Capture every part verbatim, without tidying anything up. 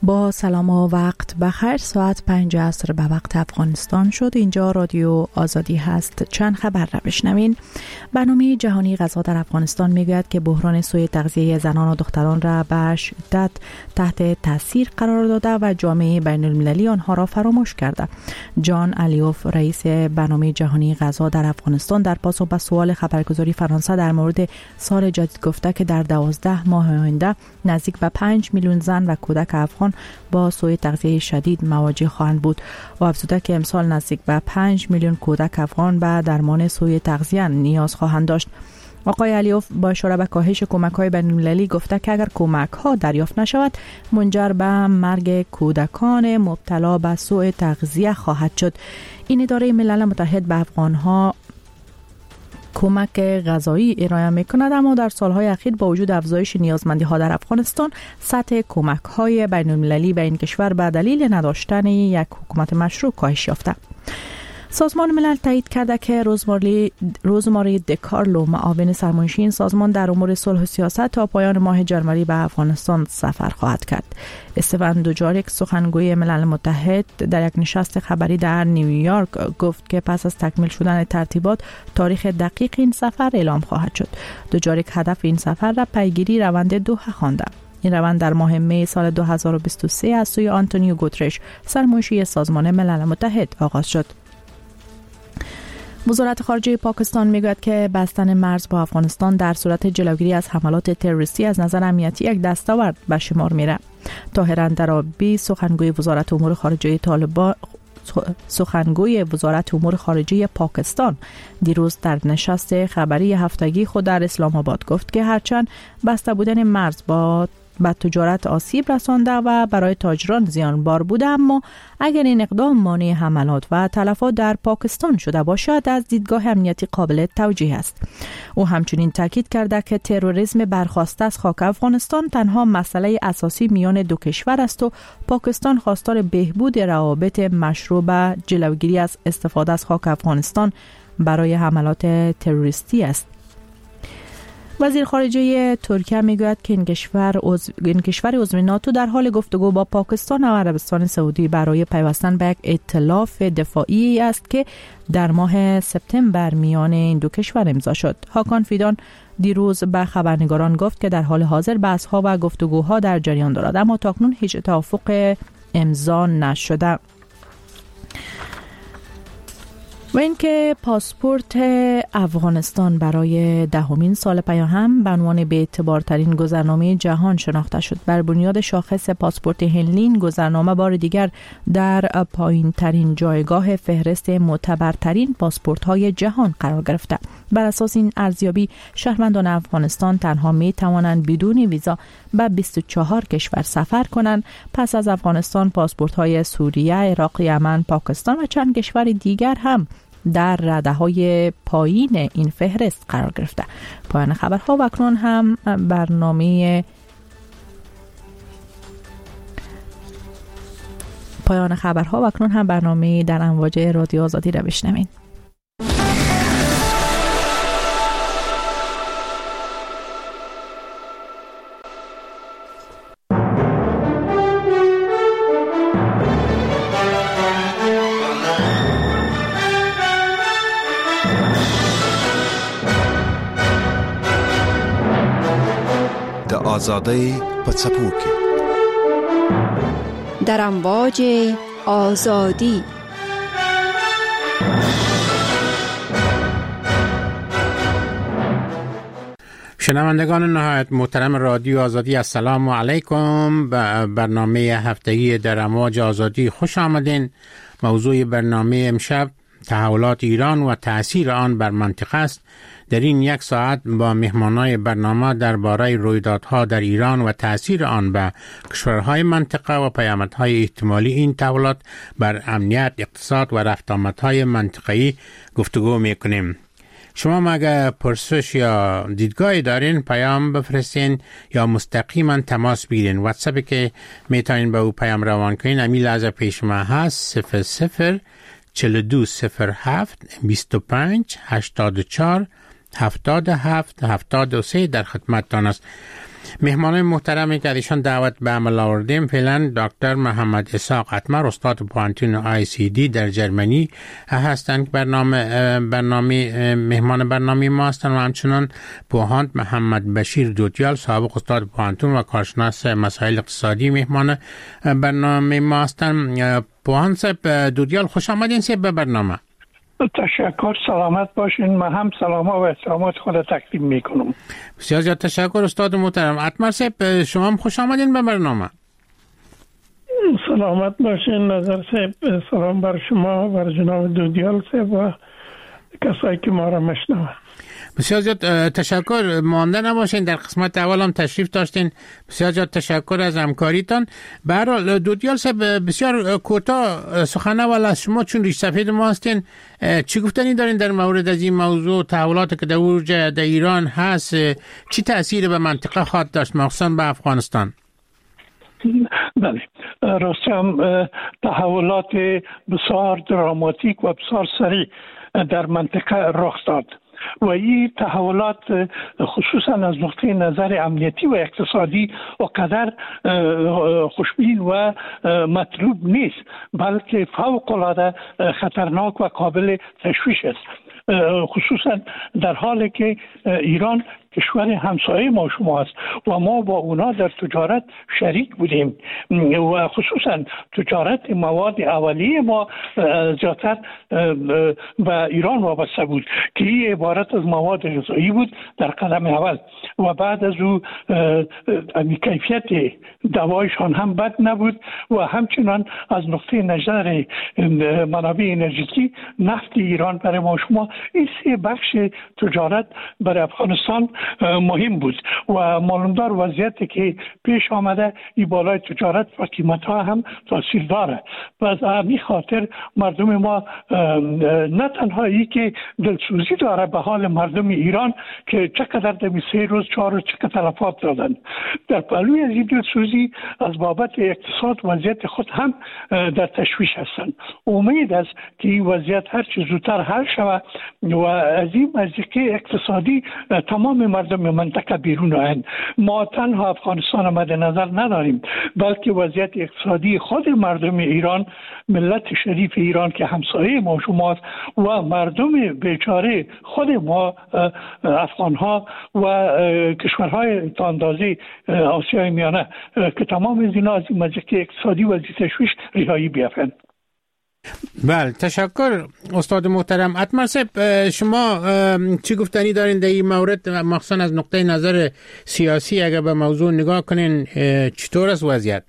با سلام و وقت بخیر. ساعت پنج عصر به وقت افغانستان شد. اینجا رادیو آزادی هست. چند خبر را بشنوین. برنامه جهانی غذا در افغانستان میگوید که بحران سوء تغذیه زنان و دختران را به شدت تحت تاثیر قرار داده و جامعه بین المللی آنها را فراموش کرده. جان الیوف رئیس برنامه جهانی غذا در افغانستان در پاسخ به سوال خبرگزاری فرانسه در مورد سال جدید گفته که در دوازده ماه آینده نزدیک به پنج میلیون زن و کودک افغان با سوء تغذیه شدید مواجه خواهند بود و افزوده که امسال نزدیک به پنج میلیون کودک افغان به درمان سوء تغذیه نیاز خواهند داشت. آقای الیوف با اشاره به کاهش کمک‌های بین‌المللی گفته که اگر کمک‌ها دریافت نشود منجر به مرگ کودکان مبتلا به سوء تغذیه خواهد شد. این اداره ملل متحد به افغان‌ها کمک غذایی ارائه می‌کند، اما در سالهای اخیر با وجود افزایش نیازمندی‌ها در افغانستان سطح کمک‌های بین‌المللی به این کشور به دلیل نداشتن یک حکومت مشروع کاهش یافته. سازمان ملل تایید کرده که روزماری روزماری دکارلو معاون سرمنشی این سازمان در امور صلح و سیاست تا پایان ماه جنوری به افغانستان سفر خواهد کرد. استفان دوجاریک سخنگوی ملل متحد در یک نشست خبری در نیویورک گفت که پس از تکمیل شدن ترتیبات تاریخ دقیق این سفر اعلام خواهد شد. دوجاریک هدف این سفر را پیگیری روند دوحه خوانده. این روند در ماه می سال دو هزار و بیست و سه از سوی آنتونیو گوترش سرمنشی سازمان ملل متحد آغاز شد. وزارت خارجه پاکستان میگوید که بستن مرز با افغانستان در صورت جلوگیری از حملات تروریستی از نظر امنیتی یک دستاورد به شمار میره. طاهر اندرابی سخنگوی وزارت امور خارجه طالبان سخنگوی وزارت امور خارجه پاکستان دیروز در نشست خبری هفتگی خود در اسلام آباد گفت که هرچند بسته بودن مرز با به تجارت آسیب رسانده و برای تاجران زیانبار بوده، اما اگر این اقدام مانع حملات و تلفات در پاکستان شده باشد از دیدگاه امنیتی قابل توجیه است. او همچنین تاکید کرده که تروریسم برخاسته از خاک افغانستان تنها مسئله اساسی میان دو کشور است و پاکستان خواستار بهبود روابط مشروع به جلوگیری از استفاده از خاک افغانستان برای حملات تروریستی است. وزیر خارجه ترکیه میگوید که این کشور عضو این کشور عضو ناتو در حال گفتگو با پاکستان و عربستان سعودی برای پیوستن به یک ائتلاف دفاعی است که در ماه سپتامبر میان این دو کشور امضا شد. هاکان فیدان دیروز به خبرنگاران گفت که در حال حاضر بحث‌ها و گفتگوها در جریان دارد، اما تاکنون هیچ توافق امضا نشده. و اینکه پاسپورت افغانستان برای دهمین سال پیاهم به عنوان به اعتبارترین گذرنامه جهان شناخته شد. بر بنیاد شاخص پاسپورت هنلین گذرنامه بار دیگر در پایین ترین جایگاه فهرست معتبرترین پاسپورت های جهان قرار گرفته. بر اساس این ارزیابی شهروندان افغانستان تنها می توانند بدون ویزا به بیست و چهار کشور سفر کنند. پس از افغانستان پاسپورت های سوریه، عراق، یمن، پاکستان و چند کشور دیگر هم در رده های پایین این فهرست قرار گرفته. پایان خبرها و اکنون هم برنامه پایان خبرها و اکنون هم برنامه در امواج رادیو آزادی را بشنوین. آزادی پڅپوکي در امواج آزادی. شنوندگان نهایت محترم رادیو آزادی، السلام علیکم. به برنامه هفتگی در امواج آزادی خوش آمدین. موضوع برنامه امشب تحولات ایران و تأثیر آن بر منطقه است. در این یک ساعت با مهمانای برنامه درباره رویدادها در ایران و تأثیر آن به کشورهای منطقه و پیامدهای احتمالی این تحولات بر امنیت، اقتصاد و رفت آمدهای منطقه‌ای گفتگو میکنیم. شما اگر پرسش یا دیدگاهی دارین پیام بفرستین یا مستقیما تماس بگیرین. واتساپی که میتونین به او پیام روان کنین امی لحظه پیش ما هست صفر صفر چهل و دو صفر هفت بیست و پنج هشتاد و چهار هفتاد و هفت هفتاد و سه در خدمتتان است. مهمانان محترمی که ایشان دعوت به عمل آوردیم فعلا دکتر محمد اسحاق اتمر استاد پوانتون آی سی دی در جرمنی هستند. برنامه برنامه مهمان برنامه ما هستند و همچنان پوهاند محمد بشیر دودیال سابق استاد پوانتون و کارشناس مسائل اقتصادی مهمان برنامه ما هستند. پوهاند صاحب دودیال خوش آمدین صاحب به برنامه. تشکر، سلامت باشین. من هم سلام و احترامات خود تقدیم میکنم. بسیار زیاد تشکر استاد محترم. اتمر صاحب شما هم خوش آمدین به برنامه. سلامت باشین نظر صاحب. سلام بر شما و بر جناب دودیال صاحب و کسایی که ما را میشنوند. بسیار زیاد تشکر. مانده نباشین، در قسمت اول هم تشریف داشتین. بسیار زیاد تشکر از همکاریتان. به هر حال دودیال صاحب بسیار کوتاه سخن اول از شما، چون ریش سفید ما هستین، چی گفتنی دارین در مورد از این موضوع؟ تحولاتی که در اوج در ایران هست چی تأثیر به منطقه خواهد داشت، مخصوصا به افغانستان؟ بله، راستم تحولات بسیار دراماتیک و بسیار سریع در منطقه رخ داد و این تحولات خصوصا از نقطه نظر امنیتی و اقتصادی و قدر خوشبین و مطلوب نیست، بلکه فوق العاده خطرناک و قابل تشویش است، خصوصا در حالی که ایران کشور همسایه ما شما است و ما با اونا در تجارت شریک بودیم و خصوصا تجارت مواد اولیه ما زیادتر به ایران وابسته بود که این عبارت از مواد غذایی بود در قدم اول و بعد از او کیفیت دوایشان هم بد نبود و همچنان از نقطه نظر منابع انرژیکی نفت ایران برای ما شما این سه بخش تجارت برای افغانستان مهم بود و معلومدار وضعیتی که پیش آمده این بالای تجارت و قیمت ها هم تاثیر داره و از همین خاطر مردم ما نه تنها ای که دلسوزی داره به حال مردم ایران که چقدر در سه روز چهار روز چقدر تلفات دادن، در پهلوی از این دلسوزی از بابت اقتصاد وضعیت خود هم در تشویش هستند. امید است که این وضعیت هر چه زودتر حل شود و از این مزیقه اقتصادی تمام مردم منطقه بیرون آیند. ما تنها افغانستان مد نظر نداریم بلکه وضعیت اقتصادی خود مردم ایران، ملت شریف ایران که همسایه ما شماست و مردم بیچاره خود ما افغان ها و کشورهای تا اندازه آسیای میانه که تمام از اینا از این مزیقه اقتصادی و تشویش رهایی بیافند. بله تشکر استاد محترم. اتمر صاحب شما چی گفتنی دارین در این مورد، مخصوصا از نقطه نظر سیاسی اگر به موضوع نگاه کنین چطور است وضعیت؟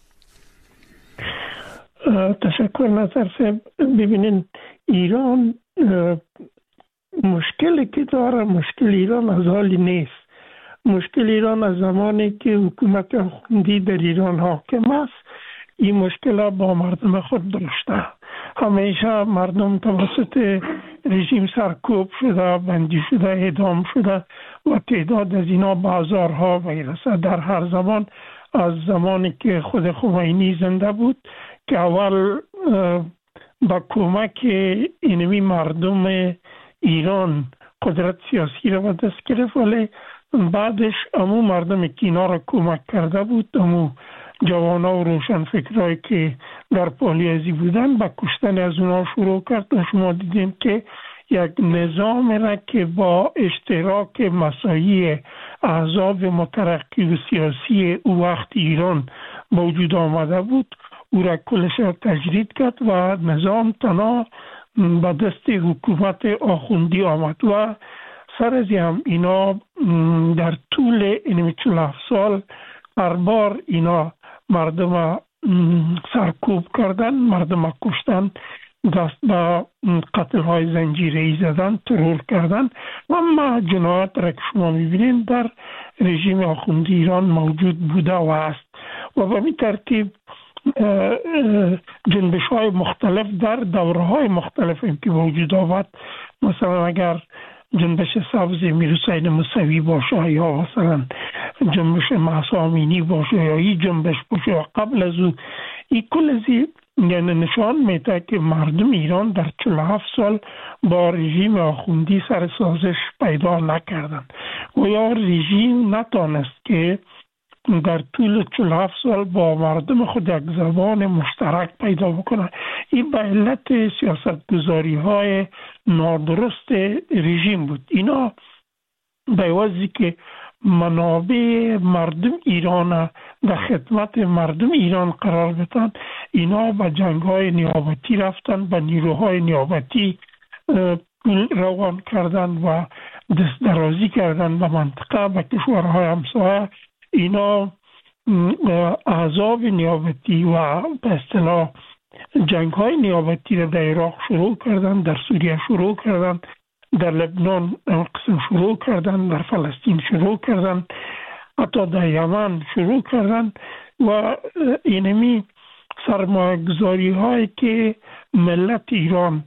تشکر نظر صاحب. ببینین ایران مشکلی که داره، مشکل ایران از حالی نیست. مشکل ایران از زمانی که حکومت آخوندی در ایران حاکم است این مشکل با مردم خود داشته. همیشه مردم توسط رژیم سرکوب شده، بندی شده، اعدام شده و تعداد از اینا به هزارها میرسه. در هر زمان از زمانی که خود خمینی زنده بود که اول با کمک اینمی مردم ایران قدرت سیاسی را به دست گرفت، ولی بعدش امو مردم که اینا را کمک کرده بود، امو جوانا و روشن فکرهایی که در پالیازی بودن با کشتن از اونا شروع کرد و شما دیدیم که یک نظام را که با اشتراک مساعی احزاب مترقی و سیاسی او وقت ایران موجود آمده بود او را کلش را تجرید کرد و نظام تنها به دست حکومت آخوندی آمد و سر از هم اینا در طول این چهل و هفت سال هر بار اینا مردم سرکوب کردن، مردم کشتن، دست به قتل های زنجیره‌ای زدن، ترور کردن و اما جنایت را که شما میبینید در رژیم آخوندی ایران موجود بوده و است و به این ترتیب جنبش های مختلف در دوره های مختلف که وجود آمد. مثلا اگر جنبش سبز میرحسین موسوی باشه یا مثلا جنبش مهسا امینی باشه یا این جنبش باشه و قبل از او این کل ازی یعنی نشان میده که مردم ایران در چهل و هفت سال با رژیم آخوندی سر سازش پیدا نکردن و یا رژیم نتانست که در طول چهل و هفت سال با مردم خود یک زبان مشترک پیدا بکنه. این به علت سیاستگذاری های نادرست رژیم بود. اینا به عوضی که منابع مردم ایران در خدمت مردم ایران قرار بدن، اینا به جنگ های نیابتی رفتن، به نیروهای نیابتی روان کردن و دست درازی کردن به منطقه، به کشورهای همسایه. اینا احزاب نیابتی و به اصطلاح جنگ های نیابتی را در عراق شروع کردن، در سوریه شروع کردن، در لبنان قسم شروع کردن، در فلسطین شروع کردن، حتی در یمن شروع کردن. و اینمی سرمایه گذاری هایی که ملت ایران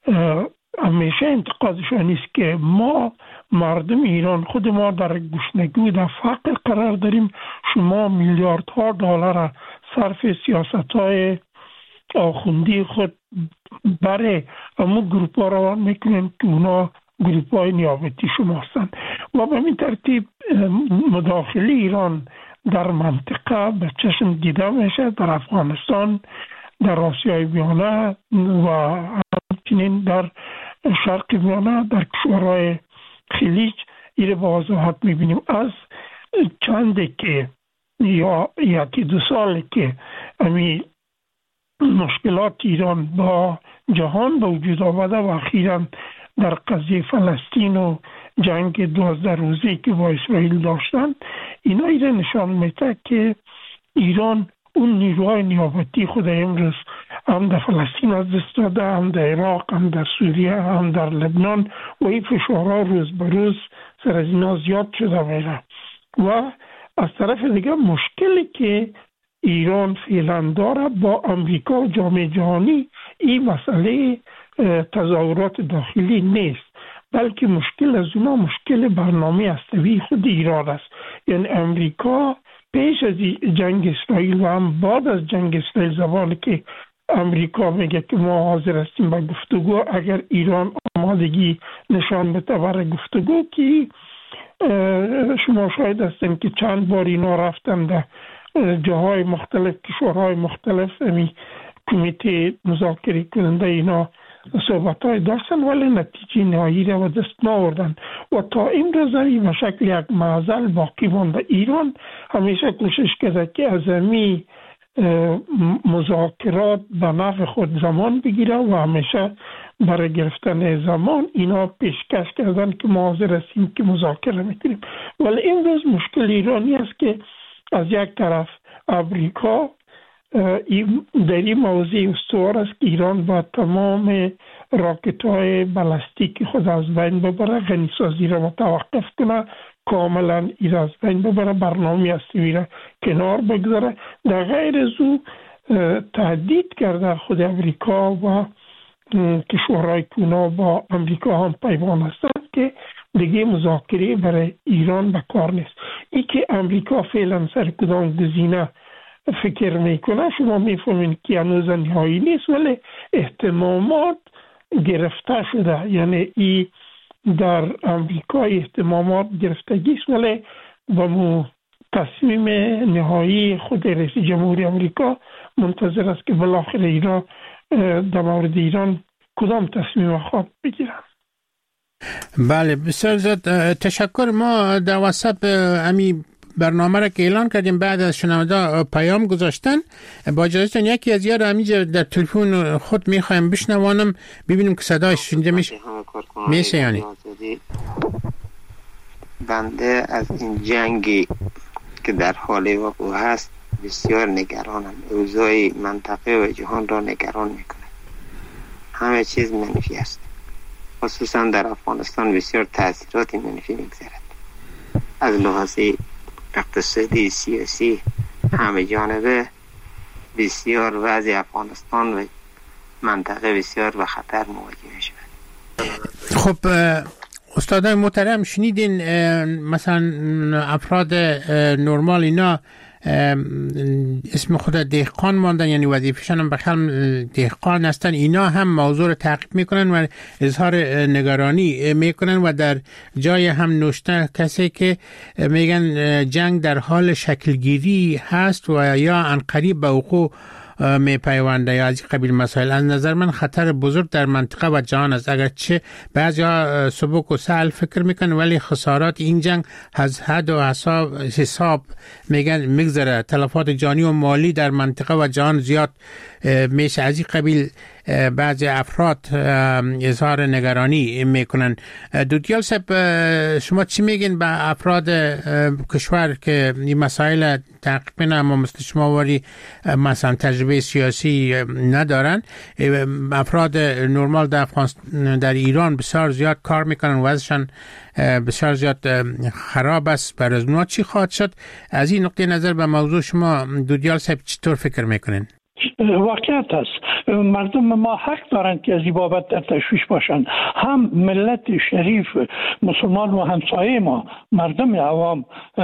همیشه انتقادشان نیست که ما مردم ایران خود ما در گشنگی در فقر قرار داریم، شما میلیاردها دلار صرف سیاست های آخوندی خود برای امو گروپ ها روان میکنین که اونا گروپ های نیابتی شما هستند. و به این ترتیب مداخله ایران در منطقه به چشم دیده میشه، در افغانستان، در آسیای میانه و همچنین در شرق میانه، در کشورهای خلیج. این با وضاحت میبینیم. از چند که یا یکی دو سال که امی مشکلات ایران با جهان به وجود آمده و اخیراً در قضیه فلسطین و جنگ دوازده روزی که با اسرائیل داشتن، اینا ایره نشان میده که ایران اون نیروهای نیابتی خود امروز هم در فلسطین از دست داده، هم در عراق، هم در سوریه، هم در لبنان و این فشارها روز به روز سر از اینا زیاد شده میره. و از طرف دیگه مشکلی که ایران فعلا داره با امریکا و جامعه جهانی، این مسئله تظاهرات داخلی نیست، بلکه مشکل از اونا مشکل برنامه هسته‌ای خود ایران است. یعنی امریکا پیش از جنگ اسرائیل و هم بعد از جنگ اسرائیل، زمانی که امریکا میگه که ما حاضر هستیم به گفتگو اگر ایران آمادگی نشان بده برای گفتگو، که شما شاید هستیم که چند بار اینا رفتن در جاهای مختلف، کشورهای مختلف، امی کمیته مذاکره کننده اینا صحبت های داشتن ولی نتیجه نهایی را به دست ناوردن. و تا این روزی به شکل یک معضل باقی مانده. ایران همیشه کوشش کرده که از امی مذاکرات به نفع خود زمان بگیره و همیشه برای گرفتن زمان اینا پیشکش کردن که ما حاضر هستیم که مذاکره میکنیم. ولی این روز مشکل ایرانی است که از یک طرف امریکا در این موضوع استوار است که ایران با تمام راکت های بالستیک خود از بین ببره، غنیسازی را متوقف کنه، کاملا این از بین ببره، برنامه هسته‌ای را کنار بگذاره. در غیر از او تهدید کرده خود امریکا و کشورهای که اونا با امریکا هم پیمان هستند که دیگه مذاکره برای ایران به کار نیست. ای که امریکا فعلا سر کدام گزینه فکر میکنه شما میفهمین که هنوز نهایی نیست، ولی اهتمامات گرفته شده. یعنی ای در امریکا اهتمامات گرفتگی است، ولی با مو تصمیم نهایی خود رئیس جمهوری امریکا منتظر است که بالاخره ایران در مورد ایران کدام تصمیم خود بگیرن. بله بسیار زیاد تشکر. ما در وسط امی برنامه را که اعلان کردیم بعد از شنونده پیام گذاشتن، با اجازهتون یکی از یار همینجا در تلفن خود میخوایم بشنوانم ببینیم که صدایش شنیده میشه. میشه یعنی بنده از این جنگی که در حال وقوع هست بسیار نگرانم. اوضاع منطقه و جهان را نگران میکنه. همه چیز منفی است. خصوصا در افغانستان بسیار تاثیرات منفی میگذارد. از لحاظ اقتصادی، سیاسی، همه جانبه بسیار وضع افغانستان و منطقه بسیار به خطر مواجه شد. خب استادان محترم شنیدین مثلا افراد نرمال اینا اسم خود دهقان ماندن، یعنی وظیفه‌شان هم بخل دهقان هستن، اینا هم موضوع رو تعقیب میکنن و اظهار نگرانی میکنن و در جای هم نوشته کسی که میگن جنگ در حال شکلگیری هست و یا عنقریب به وقوع می پیونده یا از قبیل مسائل. از نظر من خطر بزرگ در منطقه و جهان است. اگرچه بعضیا سبک و سهل فکر میکنن ولی خسارات این جنگ از حد و حساب حساب میگن میگذره. تلفات جانی و مالی در منطقه و جهان زیاد میشه. از این قبیل بعضی افراد اظهار نگرانی میکنن. دودیال صاحب، شما چی میگین به افراد کشور که این مسائل تعقیب اما مثل شما واری مثلا تجربه سیاسی ندارن؟ افراد نرمال در در ایران بسیار زیاد کار میکنن، وضعشان بسیار زیاد خراب است. برای از اونا چی خواهد شد؟ از این نقطه نظر به موضوع شما دودیال صاحب چطور فکر میکنین؟ واقعیت است، مردم ما حق دارند که از این بابت در تشویش باشند. هم ملت شریف مسلمان و همسایه ما مردم عوام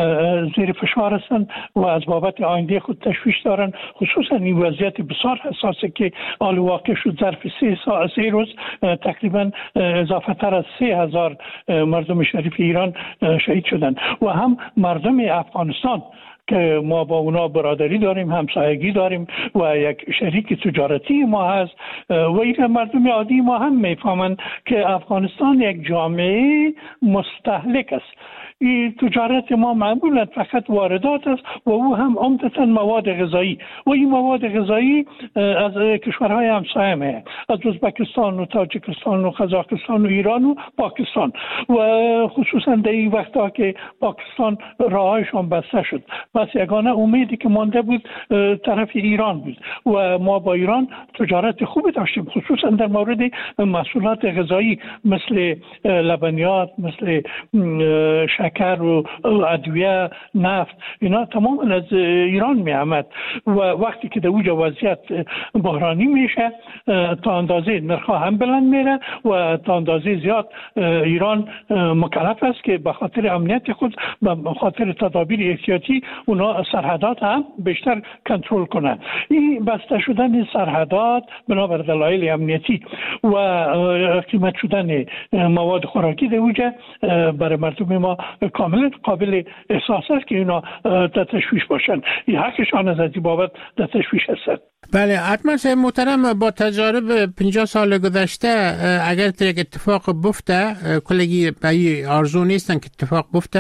زیر فشار هستند و از بابت آینده خود تشویش دارند، خصوصا این وضعیت بسیار حساسه که آل واقع شد. ظرف سه ساعت سه روز تقریبا اضافه تر از سه هزار مردم شریف ایران شهید شدند و هم مردم افغانستان که ما با اونا برادری داریم، همسایگی داریم و یک شریک تجارتی ما هست و این مردم عادی ما هم میفهمند که افغانستان یک جامعه مستهلک است. این تجارت ما معمولا فقط واردات است و او هم عمدتاً مواد غذایی و این مواد غذایی از کشورهای همسایه میاد، از ازبکستان و تاجیکستان و قزاقستان و ایران و پاکستان و خصوصا در این وقتا که پاکستان راهایشان بسته شد، بس یگانه امیدی که مانده بود طرف ایران بود و ما با ایران تجارت خوبی داشتیم، خصوصا در مورد محصولات غذایی مثل لبنیات، مثل شکر و ادویه، نفت، اینا تماما از ایران می آمد و وقتی که در اوج وضعیت بحرانی میشه تا اندازه نرخ‌ها هم بلند میره و تا اندازه زیاد ایران مکلف است که به خاطر امنیت خود، به خاطر تدابیر احتیاطی اونا سرحدات هم بیشتر کنترل کنند. این بسته شدن سرحدات بنابر دلایل امنیتی و قیمت شدن مواد خوراکی در اوج برای مردم ما کاملا قابل احساس است که اینا در تشویش باشن. این حقشان از این بابت در تشویش هستند. بله، حتما صاحب محترم، با تجارب پنجاه سال گذشته اگر یک اتفاق بفته، کلگی به آرزو نیستن که اتفاق بفته،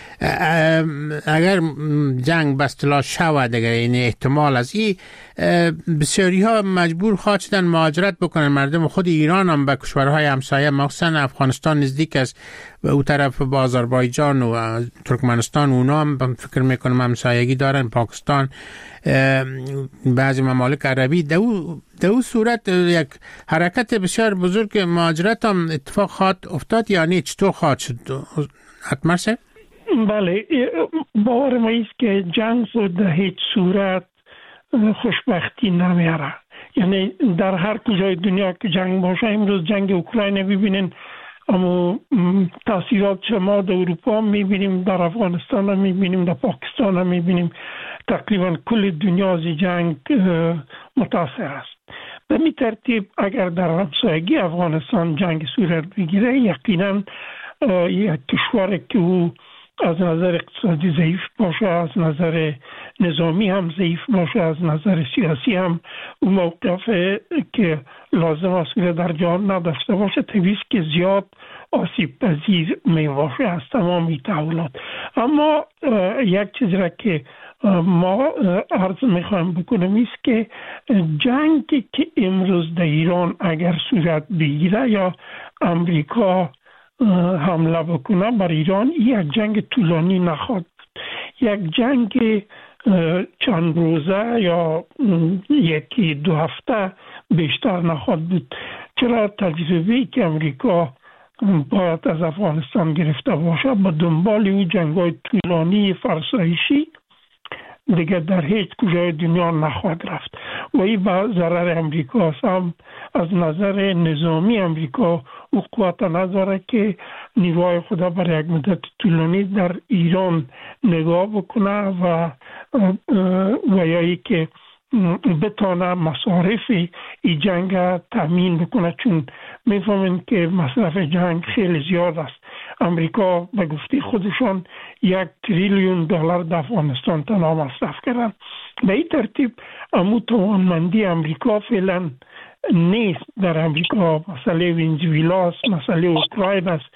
اگر جنگ به اصطلاح شود، اگر این احتمال از این بسیاری ها مجبور خواهد شدن مهاجرت بکنن. مردم خود ایران هم به کشورهای همسایه مخصوصا افغانستان نزدیک است و او طرف با آذربایجان و ترکمنستان اونا هم فکر میکنم همسایگی دارن، پاکستان، بعضی ممالک عربی. در او صورت یک حرکت بسیار بزرگ مهاجرت هم اتفاق خواهد افتاد، یعنی چطور خواهد شد؟ حتما صاحب؟ بله، باور ما است که جنگ رو در هیچ صورت خوشبختی نمیاره. یعنی در هر کجای دنیا که جنگ باشه، امروز جنگ اوکراین میبینین، اما تاثیرات شما در اروپا میبینیم، در افغانستان هم میبینیم، در پاکستان هم میبینیم، تقریبا کل دنیا از جنگ متاثر است. به می ترتیب اگر در همسایگی افغانستان جنگ صورت بگیره، یقینا یک کشور که او از نظر اقتصادی ضعیف باشه، از نظر نظامی هم ضعیف باشه، از نظر سیاسی هم اون موقف که لازم است که در جهان نداشته باشه، طبیعی که زیاد آسیب پذیر می باشه از تمامی تحولات. اما یک چیز را که ما عرض میخوایم بکنم است که جنگی که امروز در ایران اگر صورت بگیره یا امریکا حمله بکنه بر ایران، یک جنگ طولانی نخواهد، یک جنگ چند روزه یا یکی دو هفته بیشتر نخواهد بود. چرا؟ تجربه‌ای که امریکا باید از افغانستان گرفته باشه به دنبال او جنگ‌های طولانی فرسایشی دیگه در هیچ کجای دنیا نخواهد رفت و این به ضرر امریکا است. هم از نظر نظامی امریکا او قوت نداره که نیروهای خود برای یک مدت طولانی در ایران نگاه بکنه و و یا ای که بتانه مصارف این جنگ تامین بکنه، چون میفهمین که مصرف جنگ خیلی زیاد است. امریکا به گفته خودشان یک تریلیون دلار در افغانستان تنها مصرف کردن. به این ترتیب امو توانمندی امریکا فعلا نیست. در امریکا مسئله ونزوئلا است، مسئله اوکراین است،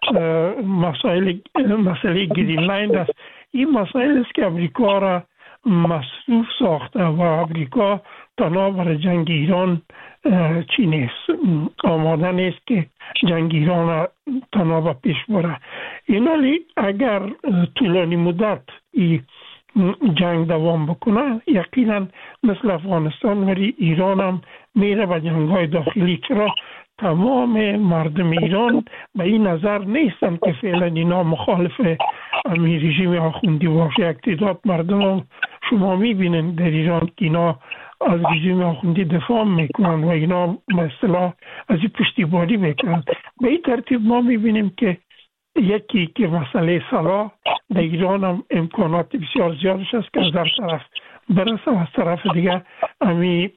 مسئله مسئله گرینلند است. این مسائل است که امریکا را مصروف ساخته و امریکا تنها برای جنگ ایران چی نیست، آماده نیست که جنگ ایران را تنها به پیش بره. اینالی اگر طولانی مدت این جنگ دوام بکنه، یقینا مثل افغانستان ولی ایران هم میره به جنگ‌های داخلی، چرا تمام مردم ایران به این نظر نیستن که فعلا اینا مخالف امی رژیم آخوندی باشه. یک تعداد مردم هم شما میبینن در ایران که اینا از رژیم آخوندی دفاع میکنن و اینا به اصطلاح از این پشتیبانی میکنن. به این ترتیب ما میبینیم که یکی که مسئله سلاح در ایران هم امکانات بسیار زیادش است که از در طرف برسه و از طرف دیگه امی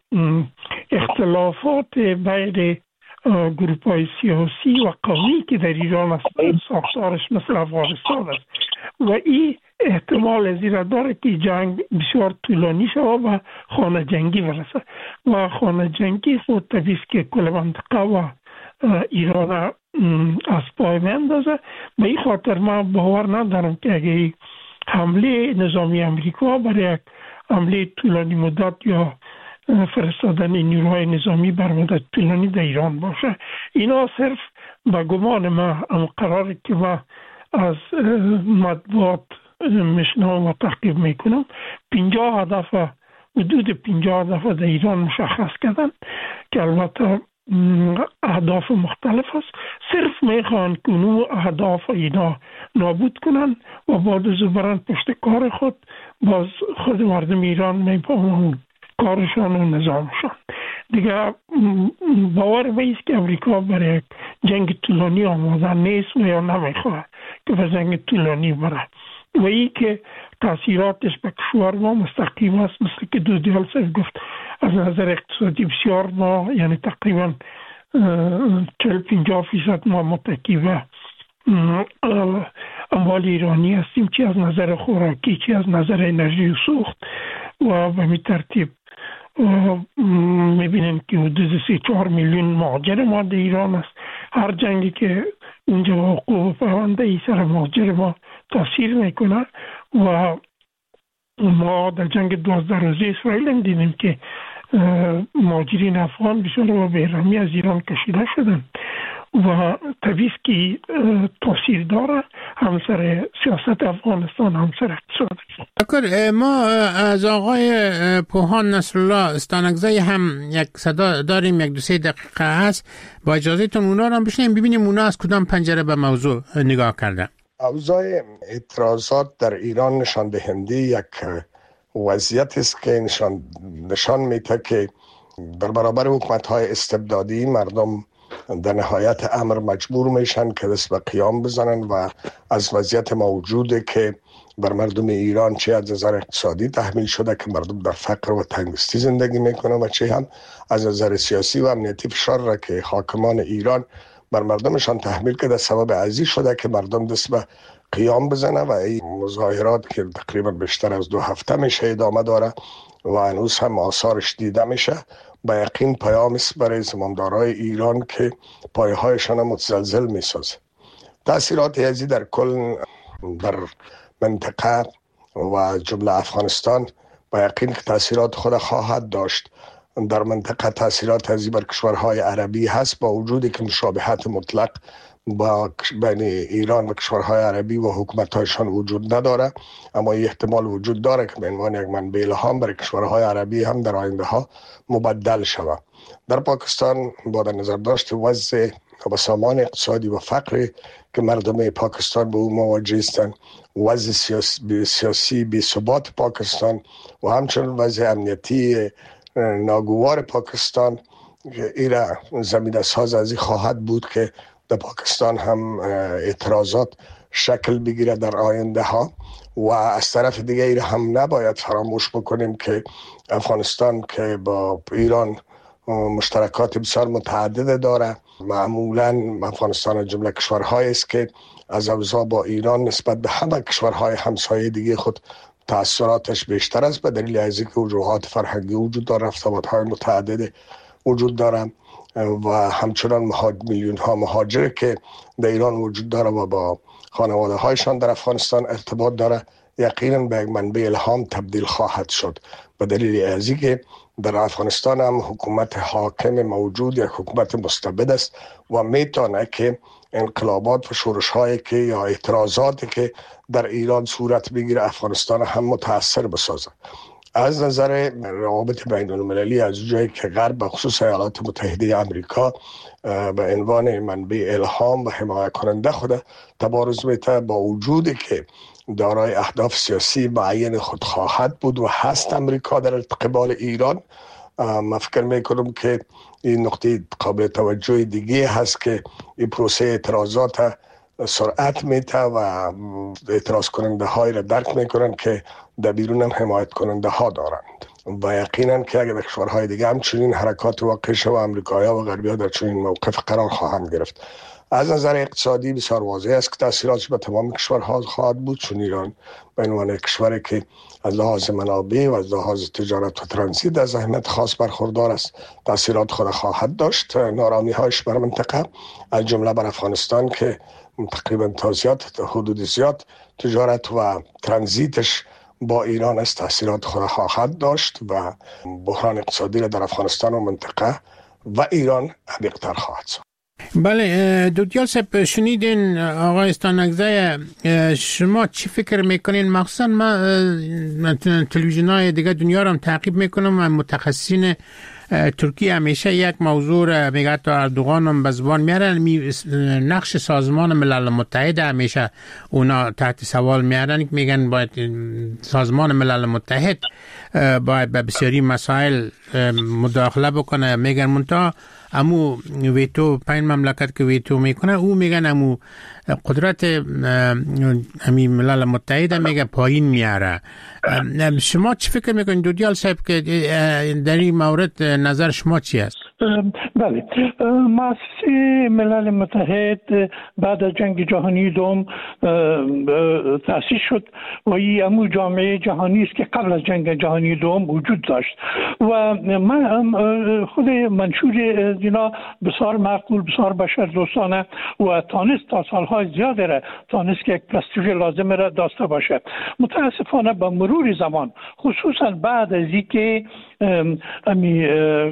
اختلافات بین گروپ های سیاسی و قومی که در ایران است ساختارش مثل افغانستان است و این احتمال زیرا داره که جنگ بسیار طولانی شود و خانه جنگی برسه و خانه جنگی خود طبیعی که کل منطقه و ایران از پای میاندازه. به این خاطر من باور ندارم که اگه حمله نظامی امریکا برای یک حمله طولانی مدت یا فرستادن نیروهای نظامی بر مدت طولانی در ایران باشه. اینا صرف به گمان ما هم قراره که ما از مطبوعات میشنوم و تعقیب میکنم پنجاه هدف حدود پنجاه هدف در ایران مشخص کردن که البته اهداف مختلف است. صرف میخوان که اونو اهداف اینا نابود کنن و بعد از برن پشت کار خود باز خود مردم ایران میپامون کارشان و نظامشان. دیگه باور میست که امریکا برای جنگ طولانی آماده نیست و یا نمیخواه که به جنگ طولانی بره و ای که تاثیراتش به کشور ما مستقیم است. مثل که دو دیال صرف گفت از نظر اقتصادی بسیار ما یعنی تقریبا چهل پنجاه فیصد ما متکی به اموال ایرانی هستیم، چی از نظر خوراکی چی از نظر انرژی و سوخت و به می ترتیب میبینیم که حدود سی چهار میلیون مهاجر ما در ایران است. هر جنگی که اونجا حقوق پرونده ای سر مهاجر ما تاثیر میکنه و ما در جنگ دوازده روزه اسرائیل هم دیدیم که مهاجرین افغان بسیار و بیرحمی از ایران کشیده شدن و طبیعی که تاثیر داره هم سر سیاست افغانستان هم سر اقتصاد. دکتر ما از آقای پوهان نصرالله استانکزی هم یک صدا داریم، یک دو سه دقیقه هست، با اجازهتون اونا رو هم بشنیم ببینیم اونا از کدام پنجره به موضوع نگاه کردن. اوضاع اعتراضات در ایران نشان دهنده یک وضعیت است که نشان نشان میده که در برابر حکومت‌های استبدادی مردم در نهایت امر مجبور میشن که دست به قیام بزنن و از وضعیت موجوده که بر مردم ایران چه از نظر اقتصادی تحمیل شده که مردم در فقر و تنگستی زندگی میکنن و چه هم از نظر سیاسی و امنیتی فشار را که حاکمان ایران بر مردمشان تحمیل کرده سبب عزیز شده که مردم دست به قیام بزنه و این مظاهرات که تقریبا بیشتر از دو هفته میشه ادامه داره و هنوز هم آثارش دیده میشه با یقین پیام است برای زمامدارای ایران که پایه‌هایشان متزلزل میسازه. تأثیرات ازی در کل در منطقه و جمله افغانستان با یقین تأثیرات خود خواهد داشت. در منطقه تأثیرات ازی بر کشورهای عربی هست با وجودی که مشابهت مطلق با بین ایران و کشورهای عربی و حکومت‌هایشان وجود نداره، اما این احتمال وجود داره که به عنوان یک منبع الهام برای کشورهای عربی هم در آینده ها مبدل شود. در پاکستان با در نظر داشت وضع و سامان اقتصادی و فقر که مردم پاکستان به او مواجه هستند، وضع سیاسی, سیاسی بی ثبات پاکستان و همچنین وضع امنیتی ناگوار پاکستان ایره زمین ساز از این خواهد بود که در پاکستان هم اعتراضات شکل بگیره در آینده ها. و از طرف دیگه ایره هم نباید فراموش بکنیم که افغانستان که با ایران مشترکات بسیار متعدد داره، معمولا افغانستان از جمله کشورهایی است که از اوضاع با ایران نسبت به همه کشورهای همسایه دیگه خود تأثیراتش بیشتر است، به دلیل از اینکه وجوهات فرهنگی وجود داره، ارتباطات متعدد وجود داره و همچنان میلیون ها مهاجر که در ایران وجود داره و با خانواده هایشان در افغانستان ارتباط داره، یقینا به یک منبع الهام تبدیل خواهد شد، به دلیل از اینکه در افغانستان هم حکومت حاکم موجود یک حکومت مستبد است و میتونه که انقلابات و شورش هایی که یا اعتراضاتی که در ایران صورت بگیره افغانستان هم متاثر بسازه. از نظر روابط بین المللی، از جایی که غرب به خصوص ایالات متحده آمریکا به عنوان منبع الهام و حمایت کننده خود تبارز میته، با وجودی که دارای اهداف سیاسی معین خود خواهد بود و هست امریکا در قبال ایران، من فکر میکنم که این نقطه قابل توجه دیگه هست که این پروسه اعتراضات سرعت میته و اعتراض کننده های را درک میکنن که در بیرون هم حمایت کننده ها دارند و یقینا که اگر کشورهای دیگه هم چنین حرکات واقع شد و امریکایی ها و غربی ها در چنین موقف قرار خواهند گرفت. از نظر اقتصادی بسیار واضح است که تاثیراتش به تمام کشورها خواهد بود، چون ایران به عنوان کشوری که از لحاظ منابع و از لحاظ تجارت و ترانزیت از اهمیت خاص برخوردار است، تاثیرات خود خواهد داشت. نارامی هایش بر منطقه از جمله بر افغانستان که تقریبا تا زیاد حدود زیاد تجارت و ترانزیتش با ایران از تاثیرات خود خواهد داشت و بحران اقتصادی را در افغانستان و منطقه و ایران عمیق‌تر خواهد شد. بله دودیال صاحب، شنیدین آقای استانگزی، شما چی فکر میکنین؟ مخصوصا ما تلویزیون های دیگه دنیا رو هم تعقیب میکنم و متخصصین ترکیه همیشه یک موضوع میگه تا اردوغان هم به زبان میارن، نقش سازمان ملل متحد همیشه اونا تحت سوال میارن، میگن باید سازمان ملل متحد باید به بسیاری مسائل مداخله بکنه، میگن منتها امو ویتو پنج مملکت که ویتو میکنه او میگن امو قدرت امی ملل متحد میگه پایین میاره. شما چی فکر میکنید دودیال صاحب که در این مورد نظر شما چی است؟ بله، مؤسسه ملل متحد بعد از جنگ جهانی دوم تأسیس شد و این امو جامعه جهانی است که قبل از جنگ جهانی دوم وجود داشت و من خود منشور اینا بسیار معقول، بسیار بشر دوستانه و تانست تا سالهای زیاده را تانست که یک پرستیژ لازم را داشته باشه. متاسفانه با مرور زمان، خصوصا بعد از اینکه امی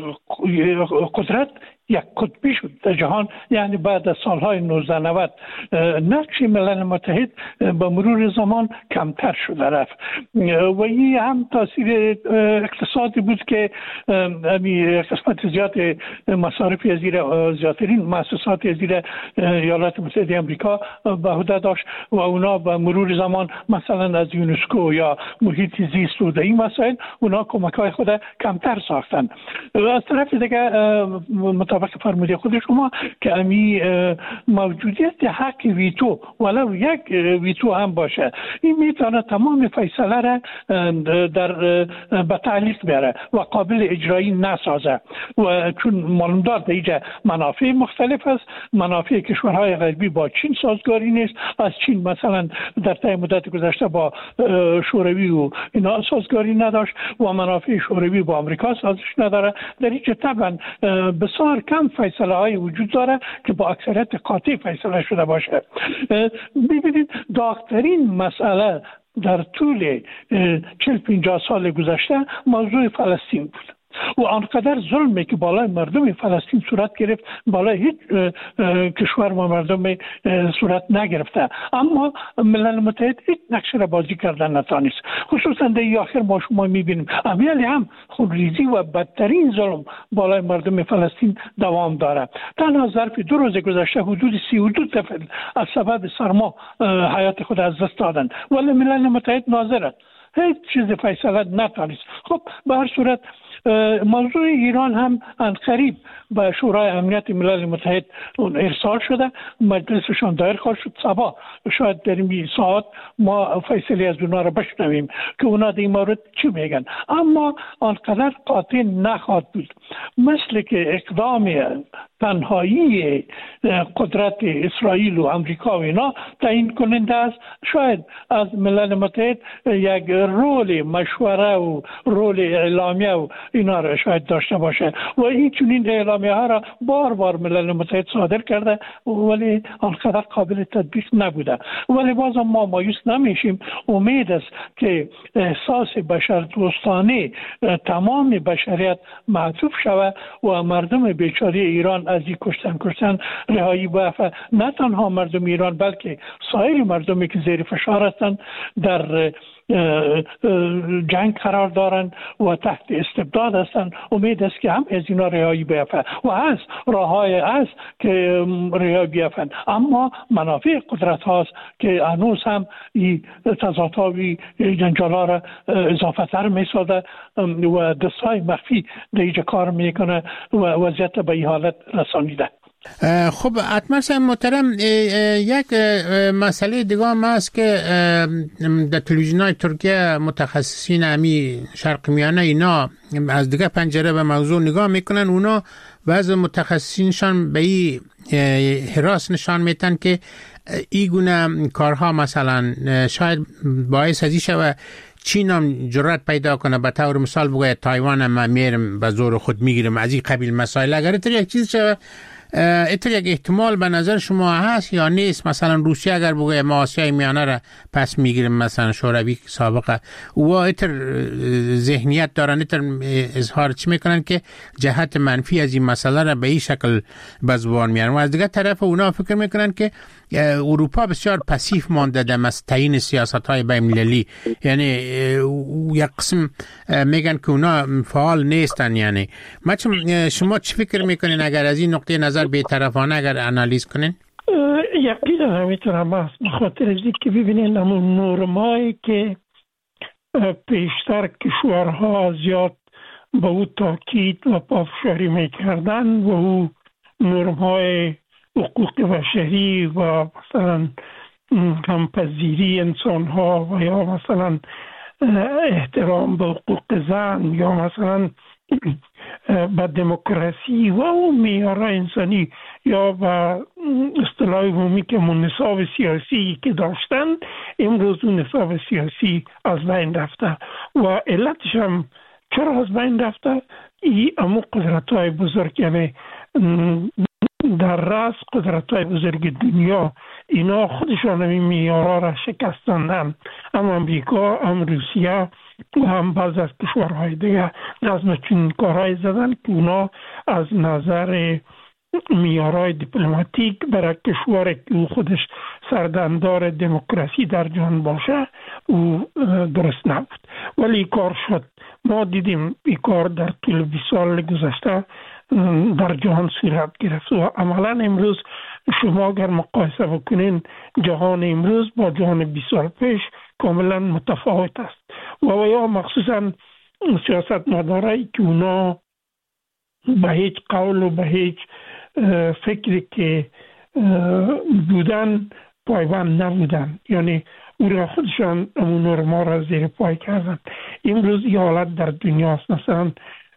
قدرت یک قطبی شد در جهان، یعنی بعد از سالهای نوزده نود، نقش ملل متحد با مرور زمان کمتر شده رفت و این هم تاثیر اقتصادی بود که امی قسمت زیاد مصارف از زیر زیادترین مؤسسات از زیر ایالات متحده آمریکا به عهده داشت و اونا با مرور زمان مثلا از یونسکو یا محیط زیست و این مسائل اونا کمک‌های خود کمتر ساختن. از طرف دیگه مطابق فرموده خود شما که امی موجودیت حق ویتو ولو یک ویتو هم باشه، این میتونه تمام فیصله را در به تعلیق بیاره و قابل اجرایی نسازه و چون معلوم دار در اینجا منافع مختلف است. منافع کشورهای غربی با چین سازگاری نیست، از چین مثلا در طی مدت گذشته با شوروی و اینا سازگاری نداشت و منافع شوروی با آمریکا سازش نداره. در اینجا طبعا بسیار کم فیصله های وجود داره که با اکثریت قاطع فیصله شده باشه. ببینید داغ‌ترین مسئله در طول چهل پنجاه سال گذشته موضوع فلسطین بود و آنقدر ظلمی که بالای مردم فلسطین صورت گرفت بالای هیچ کشور و مردم صورت نگرفته، اما ملل متحد هیچ نقش را بازی کردن نتانست. خصوصا در آخر ما شما میبینیم امیالی هم خونریزی و بدترین ظلم بالای مردم فلسطین دوام داره. تنها ظرف دو روز گذشته حدود سی و دو طفل از سبب سرما حیات خود از دست دادند ولی ملل متحد ناظر است، هیچ چیز فیصله نتانست. خب به هر صورت موضوع ایران هم عنقریب به شورای امنیت ملل متحد ارسال شده، مجلسشان دایر خواهد شد. صبا شاید در این ساعت ما فیصله از اونا را بشنویم که اونا در این مورد چی میگن، اما آنقدر قاطع نخواهد بود. مثل که اقدام تنهایی قدرت اسرائیل و امریکا و اینا تعیین کننده است، شاید از ملل متحد یک رول مشوره و رول اعلامیه و اینا را شاید داشته باشه و این چنین اعلامیه ها را بار بار ملل متحد صادر کرده ولی آنقدر قابل تطبیق نبوده. ولی باز ما مایوس نمیشیم. امید است که احساس بشر دوستانه تمام بشریت معطوف شود و مردم بیچاره ایران از این کشتن کشتن رهایی بیافته. نه تنها مردم ایران بلکه سایر مردمی که زیر فشار هستند، در جنگ قرار دارند و تحت استبداد هستند، امید است که هم از اینا رهایی بیافته و از راههای است که رهایی بیافتند. اما منافع قدرت هاست که هنوز هم این تضادها و جنجالا را اضافه تر می سازد و دستای مخفی در اینجا کار میکنه و وضعیت به این حالت رسانیده. خب حتما صاحب محترم، یک مسئله دیگه هم هست که در تلویزیون‌های ترکیه متخصصین امی شرق میانه اینا از دیگه پنجره به موضوع نگاه میکنن. اونا بعض متخصصینشان به این هراس نشان میتن که این گونه کارها مثلا شاید باعث ازی شود چین هم جرأت پیدا کنه به طور مثال بگه تایوان هم میرم به زور خود میگیرم، از این قبیل مسائل. اگر اتر یک چیز شود، اتر یک احتمال به نظر شما هست یا نیست؟ مثلا روسیه اگر بگه ما آسیای میانه را پس میگیریم، مثلا شوروی سابقه و اتر ذهنیت دارن، اتر اظهار چی میکنن که جهت منفی از این مسئله را به این شکل به زبان میارن و از دیگه طرف اونا فکر میکنن که اروپا بسیار پسیف مانده در تعیین سیاست‌های بین‌المللی، یعنی یک قسم میگن که اونا فعال نیستن. یعنی شما چی فکر میکنین اگر از این نقطه نظر بی‌طرفانه اگر انالیز کنین؟ یقینا نمیتونم بس بخاطر از که ببینین همون نورمایی که پیشتر کشورها زیاد به او تاکید و پافشاری میکردن و او نورمهای حقوق بشری و مثلا همپذیری انسان ها و یا مثلا احترام به حقوق زن یا مثلا به دموکراسی و اون معیار انسانی یا به اصطلاح عمومی که من نصاب سیاسی که داشتن، امروز اون نصاب سیاسی از بین رفته و علتش هم چرا از بین رفته؟ ای امو قدرت های بزرگ، یعنی در رأس قدرت های بزرگ دنیا اینا خودشان این معیارها را شکستندن، هم امریکا هم روسیه و هم بعض از کشورهای دیگه لازم چون کارهای زدن که اونا از نظر معیارهای دیپلماتیک برای کشور که او خودش سردمدار دموکراسی در جهان باشه او درست نبود، ولی کار شد. ما دیدیم این کار در طول بیست سال گذشته در جهان صورت گرفت و عملا امروز شما اگر مقایسه بکنین جهان امروز با جهان بیست سال پیش کاملا متفاوت است و یا مخصوصا سیاست مدارایی که اونا به هیچ قول و به هیچ فکری که بودن پایبند نبودن، یعنی او را خودشان امون نورما را زیر پای کردن. امروز این حالت در دنیا است. مثلا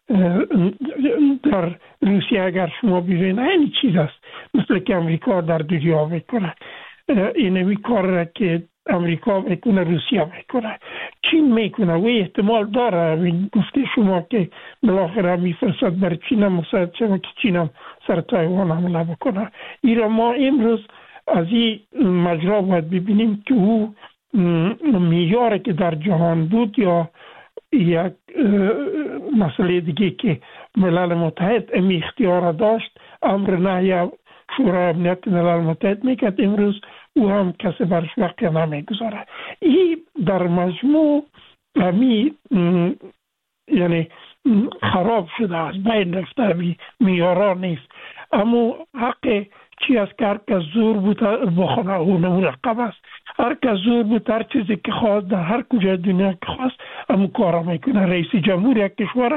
در روسیه اگر شما ببینید این چیز است مثل که امریکا در دنیا میکنه، اینمی کار را که امریکا میکنه روسیه میکنه، چین میکنه و احتمال داره گفته شما که بالاخره میفرستد بر چین هم مساعد شما که چین هم سر تایوان حمله بکنه. ایران ما امروز از این مجرا باید ببینیم که او معیاری که در جهان بود یا یک مسئله دیگه که ملل متحد امی اختیار داشت، امر نهی شورای امنیت ملل متحد میکرد، امروز او هم کسی برش وقتی نمیگذاره. این در مجموع امی یعنی خراب شده، از بین رفته، امی میارا نیست. اما حق چی از که هر کس زور بود بخونه او نمرقب است، هر کس زور بود هر چیزی که خواست در هر کجای دنیا که خواست همون کارا میکنه. رئیس جمهور یک کشور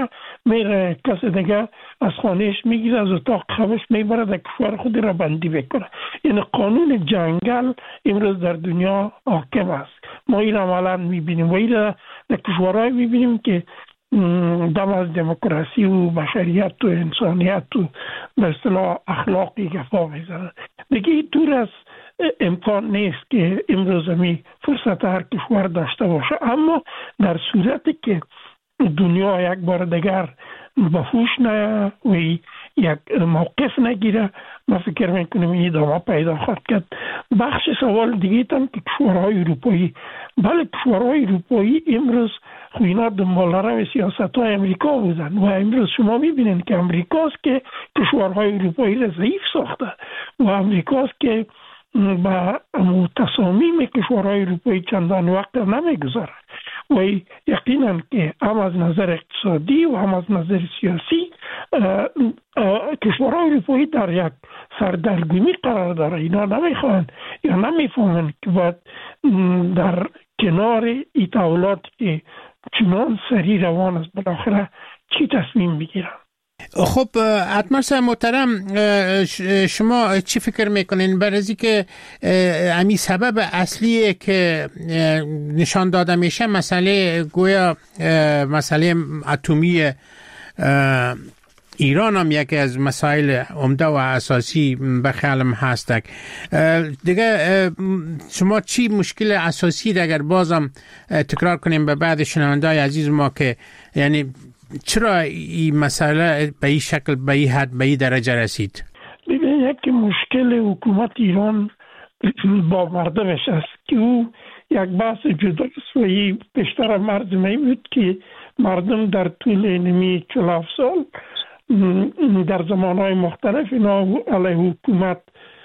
میره کسی دیگه از خانهش میگیره، از اتاق خوابش میبره، در کشور خود را بندی بکنه. یعنی قانون جنگل امروز در دنیا حاکم است. ما این عملا میبینیم و این در کشورهای میبینیم که دم از دموکراسی و بشریت و انسانیت و به اصطلاح اخلاقی گفا میزنه. دیگه دور از امکان نیست که امروز می فرصت هر کشور داشته باشه، اما در صورتی که دنیا یک بار دیگر به هوش نه و یک موقف نگیره، ما فکر میکنیم این ادامه پیدا خواهد کرد. بخش سوال دیگه تام که کشورهای اروپایی، بله کشورهای اروپایی امروز خوینا دنبال رو سیاست های امریکا بودن و امروز شما میبینید که امریکاست که کشورهای اروپایی را ضعیف ساخته و امریکاست که با تصامیم کشورهای اروپایی چندان وقت نمیگذاره و یقینا که هم از نظر اقتصادی و هم از نظر سیاسی کشورهای اروپایی در یک سردرگمی قرار داره. اینا نمیخوان یا نمیفهمن که باید در کنار این تحولاتی که چنان سریع روان است بالاخره چی تصمیم بگیرن. خب اتمرس محترم، شما چی فکر میکنین برای که امی سبب اصلیه که نشان داده میشه مسئله گویا مسئله اتمی ایران هم یکی از مسائل عمده و اساسی به خیالم هست. دیگه شما چی مشکل اساسی اگر بازم تکرار کنیم به بعد شنونده‌های عزیز ما که یعنی چرا این مسئله به این شکل به این حد به این درجه رسید؟ ببین یک مشکل حکومت ایران با مردمش است که او یک بحث جداست و این بیشتر مردمی بود که مردم در طول اینمی چهل و هفت سال در زمانهای مختلف اینا علیه حکومت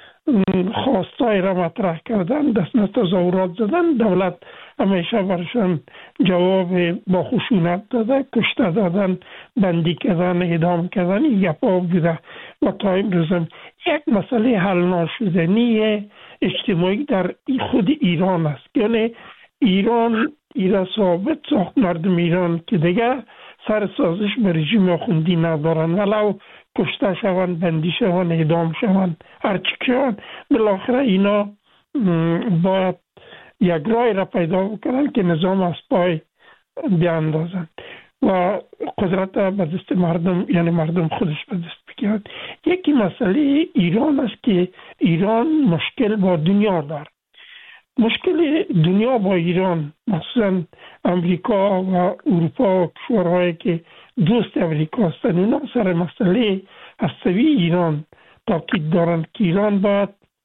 خواستای را مطرح کردن، دست تظاهرات زدن، دولت همیشه برشان جواب با خشونت داده، کشته دادن، بندی کردن، اعدام کردن، این گپا بوده و تا امروز هم یک مسئله حل ناشدنی اجتماعی در خود ایران است. یعنی ایران ایران ثابت ساخت مردم ایران که دیگه سر سازش به رژیم آخوندی ندارن، ولو کشته شوند، بندی شوند، اعدام شوند، هرچی شوند، بالاخره اینا باید یک رای را پیدا بکنن که نظام از پای بیاندازن و قدرت به دست مردم، یعنی مردم خودش به دست بگیرد. یکی مسئله ایران است که ایران مشکل با دنیا دارد. مشکل دنیا با ایران، مخصوصا امریکا و اروپا و کشورهایی که دوست امریکا هستند، اونا سر مسئله هستوی ایران تاکید دارند که ایران باید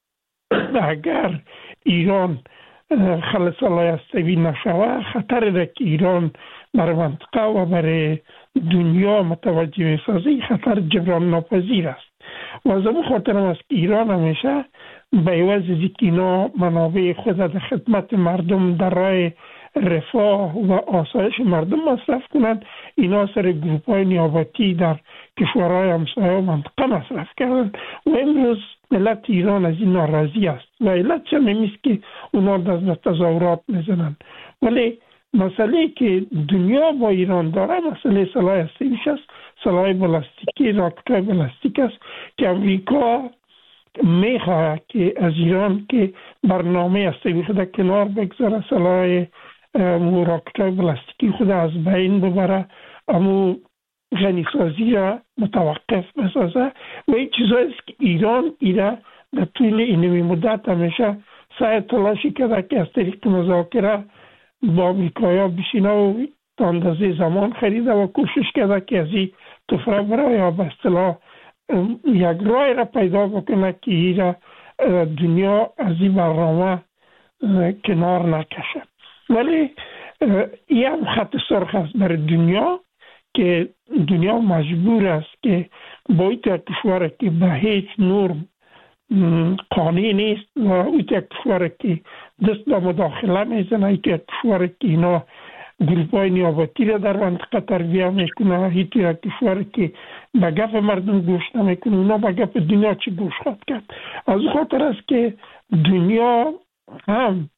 اگر ایران خلصالای هستوی نشوه خطر را که ایران برای منطقه و برای دنیا متوجه میسازه خطر جبران ناپذیر است و از اون خاطر است که ایران همیشه به عوض از اینکه اینا منابع خود در خدمت مردم در راه رفاه و آسایش مردم مصرف کنند، اینا سر گروپ های نیابتی در کشورهای همسایه و منطقه مصرف کردند و امروز ملت ایران از این ناراضی است و علت چه نیست که اونا از تظاهرات میزنند. ولی مسئله که دنیا با ایران داره مسئله سلاح هستیش است، سلاح بلاستیکی، راکت‌های بلاستیک است که امریکا میخواه که از ایران که برنامه هستیوی خود کنار بگذاره، سلاح راکت‌های بلاستیکی خود از بین ببره، اما غنیسازی را متوقف بسازه و این چیزایی است که ایران ایره در طول اینمی مدت همیشه سعی تلاشی کرده که از طریق مذاکره با امریکایا بشینه و تا اندازه زمان خریده و کوشش کرده که از این تفره بره یا به اصطلاح یک رای را پیدا بکنه که ایره دنیا از این برنامه کنار نکشه. ولی این هم خط سرخ است برای دنیا که دنیا مجبور است که با این کشور که به هیچ نرم قانع نیست و این کشور که دست به مداخله میزنه، این کشور که اینا گروپ های نیابتی را در منطقه تربیه میکنه، این کشور که به گپ مردم گوش نمیکنه، اونا به گپ دنیا چی گوش خواهد کرد. از خاطر است که دنیا هم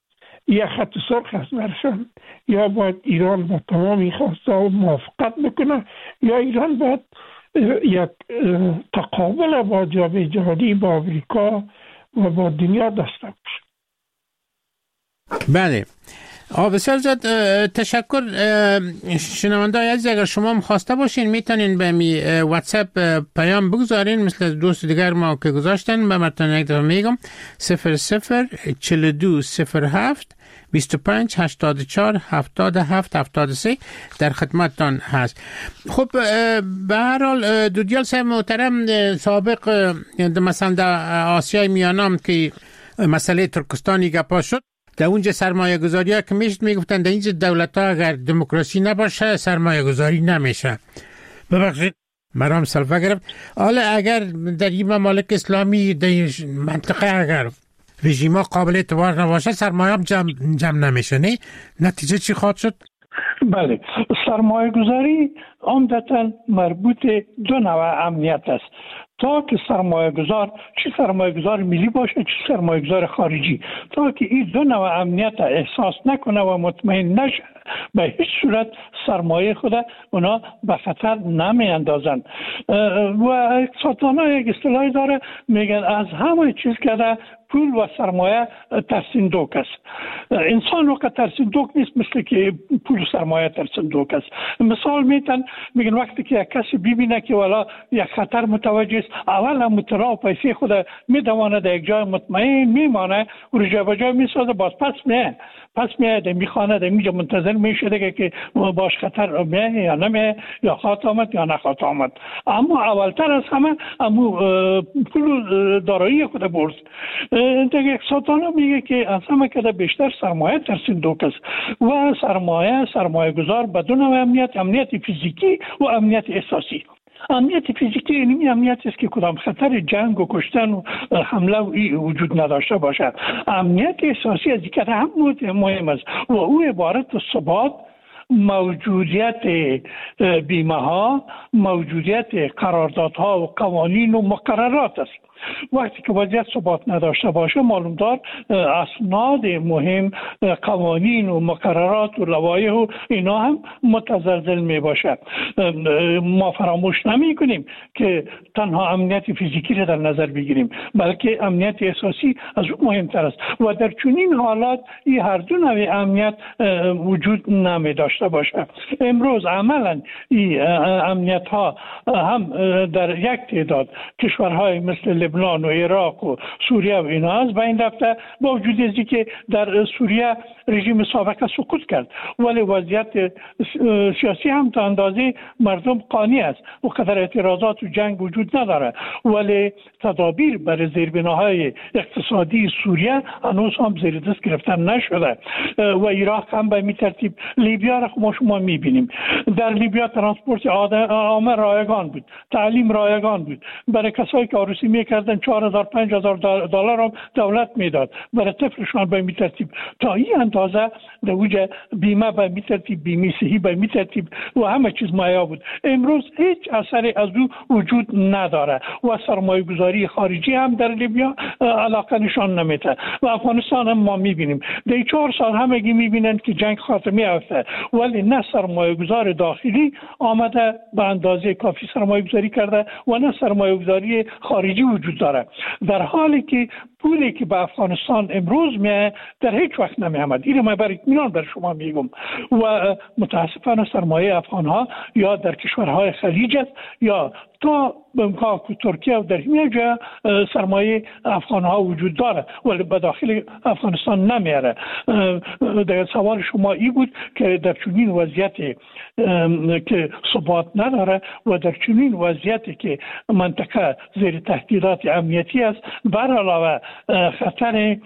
یک خط سرخ است برشان. یا باید ایران با تمام این خواسته موافقت بکنه یا ایران باید یک تقابل با جامعه جهانی، با آمریکا و با دنیا داشته باشه. بله، بسیار زیاد تشکر. شنونده های عزیز، اگر شما هم خواسته باشین میتونین به می واتساپ پیام بگذارین مثل دوست دیگر ما که گذاشتن. به مرتون یک دفعه میگم صفر صفر چهل و دو صفر هفت بیست و پنج هشتاد و چهار هفتاد و هفت هفتاد و سه در خدمتتان هست. خب به هر حال دودیال صاحب محترم، سابق مثلا در آسیای میانم که مسئله ترکستانی گپا شد، در اونجا سرمایه گذاری ها که میشد میگفتن در اینجا دولت ها اگر دموکراسی نباشه سرمایه گذاری نمیشه. ببخشید مرام سلفه گرفت. حالا اگر در این ممالک اسلامی در این منطقه اگر رژیم ها قابل اعتبار نباشه سرمایه هم جمع, جمع نمیشه، نه؟ نتیجه چی خواهد شد؟ بله، سرمایه گذاری عمدتاً مربوط دو نوع امنیت است. تا که سرمایه گذار، چه سرمایه گذار ملی باشه چه سرمایه گذار خارجی، تا که این دو نوع امنیت احساس نکنه و مطمئن نشه به هیچ صورت سرمایه خود اونا به خطر نمی اندازن. و اقتصاددان ها یک اصطلاحی داره، میگن از همه چیز که در پول و سرمایه در صندوق است. انسان وقت در صندوق نیست مثل که پول و سرمایه در صندوق است. مثال میتن میگن وقتی که یک کسی ببینه که والا یک خطر متوجه است، اول هم مترا و پیسه خود میدوانه در یک جای مطمئن میمانه و رجا بجا میسازه، باز پس میه پس میه در میخانه در میجا منتظر میشه که باش خطر میه یا نمیه، یا خواهد آمد یا نخواهد آمد. اما اولتر از همه امو پول دارایی خود برد. دیگه اقتصاددان میگه که از همه که بیشتر سرمایه در صندوق است و سرمایه سرمایه گذار بدون امنیت، امنیت فیزیکی و امنیت احساسی. امنیت فیزیکی اینمی امنیت است که کدام خطر جنگ و کشتن و حمله و وجود نداشته باشد. امنیت احساسی از دیگر هم مهم است و او عبارت از ثبات، موجودیت بیمه ها، موجودیت قراردادها و قوانین و مقررات است. وقتی که وضعیت ثبات نداشته باشه معلوم دار اسناد مهم، قوانین و مقررات و لوایح و اینا هم متزلزل می باشه. ما فراموش نمی کنیم که تنها امنیت فیزیکی را در نظر بگیریم، بلکه امنیت احساسی از اون مهمتر است و در چنین حالات این هر دو نوع امنیت وجود نمی داشته باشه. امروز عملا این امنیت ها هم در یک تعداد کشورهای مثل لبنان و عراق و سوریه و اینا از بین رفته، با وجود ازی که در سوریه رژیم سابق سقوط کرد، ولی وضعیت سیاسی هم تا اندازه مردم قانع است و قدر اعتراضات و جنگ وجود نداره، ولی تدابیر برای زیربناهای اقتصادی سوریه هنوز هم زیر دست گرفتن نشده و عراق هم به می ترتیب. لیبیا را ما شما می بینیم، در لیبیا ترانسپورت عامه رایگان بود، تعلیم رایگان بود، برای کسایی که عروسی میکردن چهار هزار پنج هزار دلار هم دولت میداد برای طفلشان به می ترتیب. تا این اندازه در اوج بیمه به می ترتیب، بیمه صحی به می ترتیب و همه چیز مایا بود. امروز هیچ اثری از او وجود نداره و سرمایه گذاری خارجی هم در لیبیا علاقه نشان نمیده و افغانستان هم ما میبینیم در چهار سال همگی میبینن که جنگ خاتمه یافته، ولی نه سرمایه گذار داخلی آمده به اندازه کافی سرمایه گذاری کرده و نه سرمایه گذاری خارجی وجود داره، در حالی که پولی که به افغانستان امروز میه در هیچ وقت نمی آمد. اینو من برای اطمینان بر شما میگم و متاسفانه سرمایه افغان ها یا در کشورهای خلیج است یا تا بمکان که ترکیه و در همه جا سرمایه افغان ها وجود داره ولی به داخل افغانستان نمیاره. در سوال شما ای بود که در چنین وضعیتی که ثبات نداره و در چنین وضعیتی که منطقه زیر تهدیدات امنیتی است، بر علاوه خطر